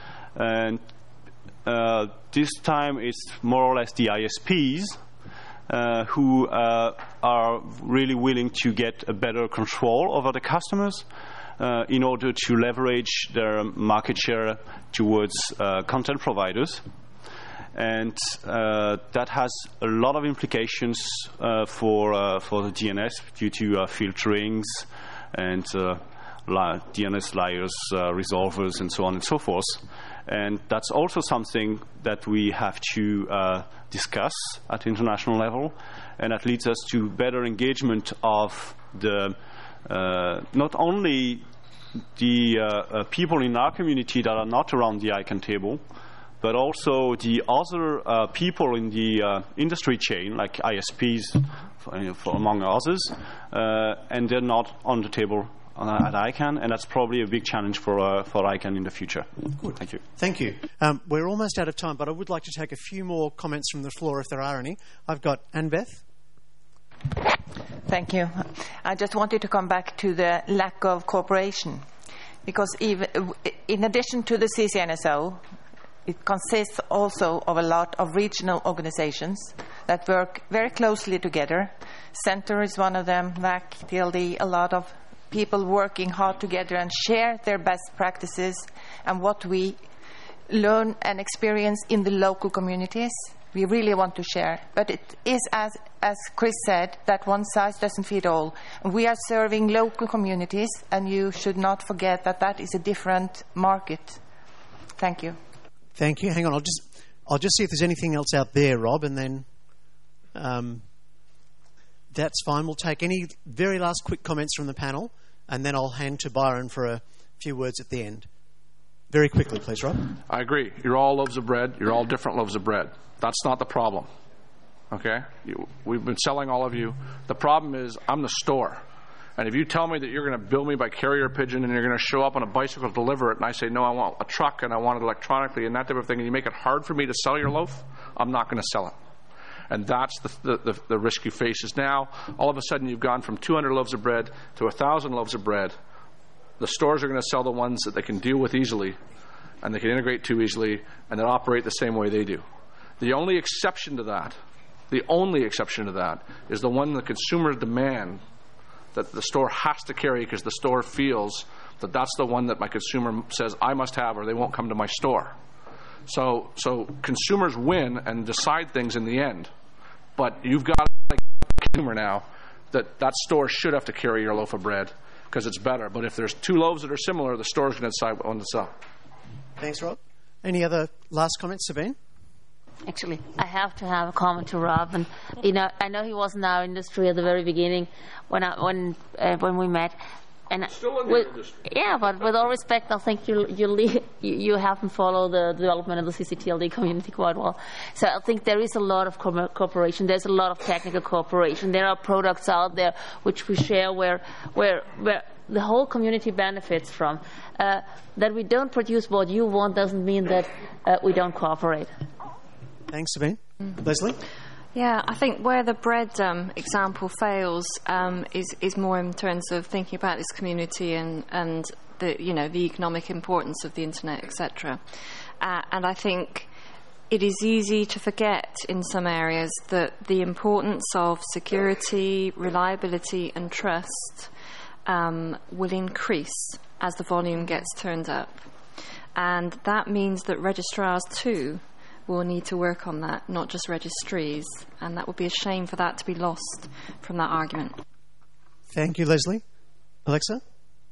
And uh, this time it's more or less the I S Ps uh, who uh, are really willing to get a better control over the customers uh, in order to leverage their market share towards uh, content providers. And uh, that has a lot of implications uh, for uh, for the D N S due to uh, filterings and uh, D N S layers, uh, resolvers, and so on and so forth. And that's also something that we have to uh, discuss at international level, and that leads us to better engagement of the uh, not only the uh, uh, people in our community that are not around the ICANN table, but also the other uh, people in the uh, industry chain, like I S Ps, for, for among others, uh, and they're not on the table uh, at ICANN, and that's probably a big challenge for uh, for ICANN in the future. Good. Thank you. Thank you. Um, we're almost out of time, but I would like to take a few more comments from the floor if there are any. I've got Anne-Beth. Thank you. I just wanted to come back to the lack of cooperation, because even in addition to the C C N S O, it consists also of a lot of regional organizations that work very closely together. Centre is one of them, V A C, T L D, a lot of people working hard together and share their best practices and what we learn and experience in the local communities. We really want to share. But it is, as, as Chris said, that one size doesn't fit all. We are serving local communities, and you should not forget that that is a different market. Thank you. Thank you. Hang on, I'll just I'll just see if there's anything else out there, Rob, and then um, that's fine. We'll take any very last quick comments from the panel, and then I'll hand to Byron for a few words at the end. Very quickly, please, Rob. I agree. You're all loaves of bread. You're all different loaves of bread. That's not the problem. Okay? You, we've been selling all of you. The problem is I'm the store. And if you tell me that you're going to bill me by carrier pigeon and you're going to show up on a bicycle to deliver it, and I say, no, I want a truck and I want it electronically and that type of thing, and you make it hard for me to sell your loaf, I'm not going to sell it. And that's the, the, the, the risk you face is now, all of a sudden you've gone from two hundred loaves of bread to one thousand loaves of bread. The stores are going to sell the ones that they can deal with easily and they can integrate to easily and that operate the same way they do. The only exception to that, the only exception to that is the one the consumers demand that the store has to carry because the store feels that that's the one that my consumer says I must have or they won't come to my store. So, so consumers win and decide things in the end. But you've got to consumer now that that store should have to carry your loaf of bread because it's better. But if there's two loaves that are similar, the store's going to decide what one to sell. Thanks, Rob. Any other last comments, Sabine? Actually, I have to have a comment to Rob, and you know, I know he was in our industry at the very beginning when I, when uh, when we met, and still in the with, industry. Yeah, but with all respect, I think you you le- you, you haven't followed the development of the C C T L D community quite well. So I think there is a lot of co- cooperation. There's a lot of technical cooperation. There are products out there which we share where where where. the whole community benefits from. Uh, that we don't produce what you want doesn't mean that uh, we don't cooperate. Thanks, Sabine. Mm. Leslie? Yeah, I think where the bread um, example fails um, is is more in terms of thinking about this community and and the you know the economic importance of the internet, et cetera. Uh, and I think it is easy to forget in some areas that the importance of security, reliability, and trust um, will increase as the volume gets turned up, and that means that registrars too will need to work on that, not just registries, and that would be a shame for that to be lost from that argument. Thank you, Leslie. Alexa?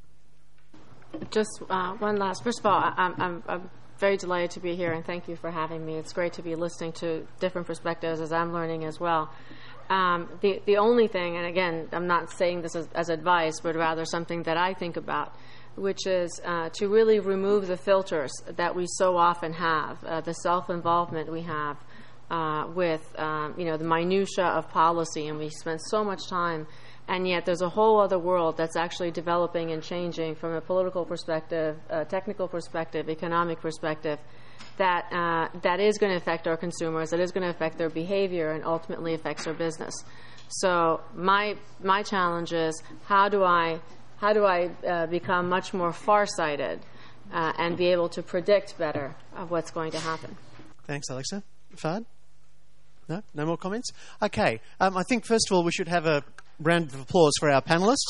Just uh, one last. First of all, I'm, I'm, I'm very delighted to be here, and thank you for having me. It's great to be listening to different perspectives as I'm learning as well. Um, the, the only thing, and again, I'm not saying this as, as advice, but rather something that I think about, which is uh, to really remove the filters that we so often have, uh, the self-involvement we have uh, with, um, you know, the minutia of policy, and we spend so much time, and yet there's a whole other world that's actually developing and changing from a political perspective, a technical perspective, economic perspective, that uh, that is going to affect our consumers, that is going to affect their behavior, and ultimately affects our business. So my my challenge is, how do I How do I uh, become much more far-sighted uh, and be able to predict better of what's going to happen? Thanks, Alexa. Fahd? No? No more comments? Okay. Um, I think, first of all, we should have a round of applause for our panellists.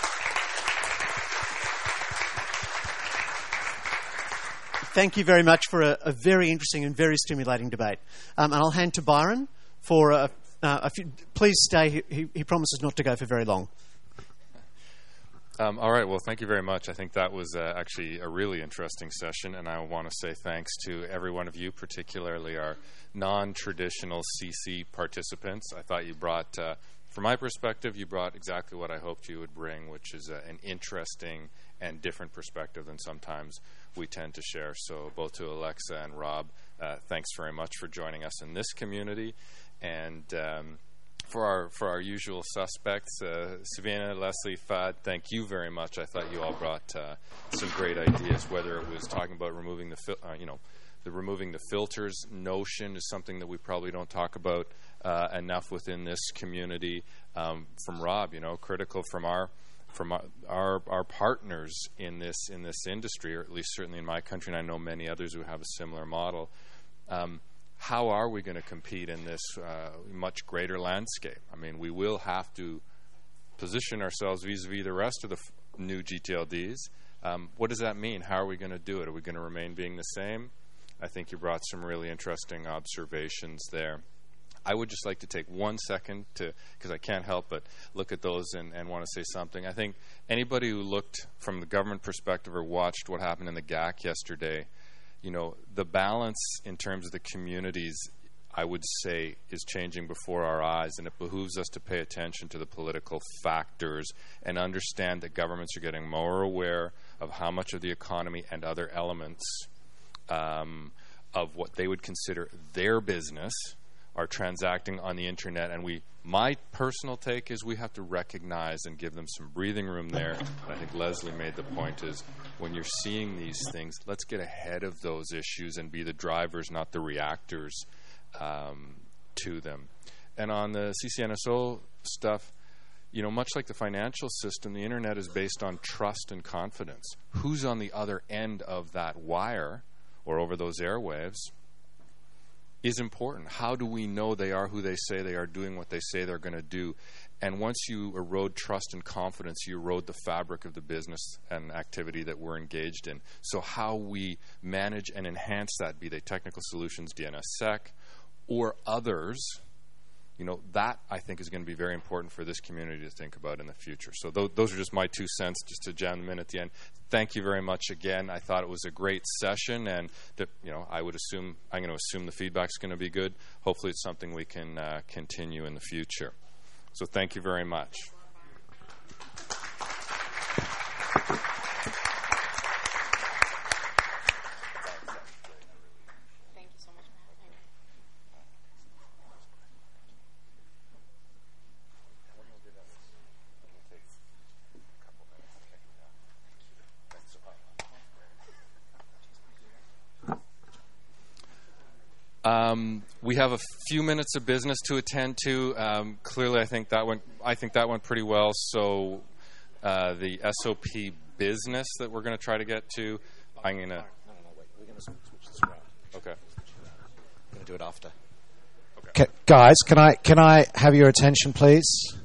Thank you very much for a, a very interesting and very stimulating debate. Um, and I'll hand to Byron for a, uh, a few... Please stay. He, he promises not to go for very long. Um, all right. Well, thank you very much. I think that was uh, actually a really interesting session, and I want to say thanks to every one of you, particularly our non-traditional C C participants. I thought you brought, uh, from my perspective, you brought exactly what I hoped you would bring, which is uh, an interesting and different perspective than sometimes we tend to share. So both to Alexa and Rob, uh, thanks very much for joining us in this community. And um, For our for our usual suspects, uh, Savannah, Leslie, Fahd, thank you very much. I thought you all brought uh, some great ideas. Whether it was talking about removing the fil- uh, you know the removing the filters notion is something that we probably don't talk about uh, enough within this community. Um, from Rob, you know, critical from our from our, our our partners in this in this industry, or at least certainly in my country, and I know many others who have a similar model. Um, How are we going to compete in this uh, much greater landscape? I mean, we will have to position ourselves vis-a-vis the rest of the f- new G T L Ds. Um, what does that mean? How are we going to do it? Are we going to remain being the same? I think you brought some really interesting observations there. I would just like to take one second to, because I can't help but look at those and, and want to say something. I think anybody who looked from the government perspective or watched what happened in the G A C yesterday, you know, the balance in terms of the communities, I would say, is changing before our eyes, and it behooves us to pay attention to the political factors and understand that governments are getting more aware of how much of the economy and other elements um, of what they would consider their business are transacting on the internet. And we, my personal take is we have to recognize and give them some breathing room there. And I think Leslie made the point is when you're seeing these things, let's get ahead of those issues and be the drivers, not the reactors um, to them. And on the C C N S O stuff, you know, much like the financial system, the internet is based on trust and confidence. Who's on the other end of that wire or over those airwaves is important. How do we know they are who they say they are, doing what they say they're going to do? And once you erode trust and confidence, you erode the fabric of the business and activity that we're engaged in. So how we manage and enhance that, be they technical solutions, D N S S E C, or others, you know, that I think is going to be very important for this community to think about in the future. So th- those are just my two cents, just to jam them in at the end. Thank you very much again. I thought it was a great session, and that, you know, I would assume, I'm going to assume the feedback's going to be good. Hopefully it's something we can uh, continue in the future. So thank you very much. Um, we have a few minutes of business to attend to. Um, clearly, I think that went. I think that went pretty well. So, uh, the S O P business that we're going to try to get to, I'm going to. No, no, no, wait. We're going to switch this around. Okay. We're going to do it after. Okay. Guys, can I can I have your attention, please?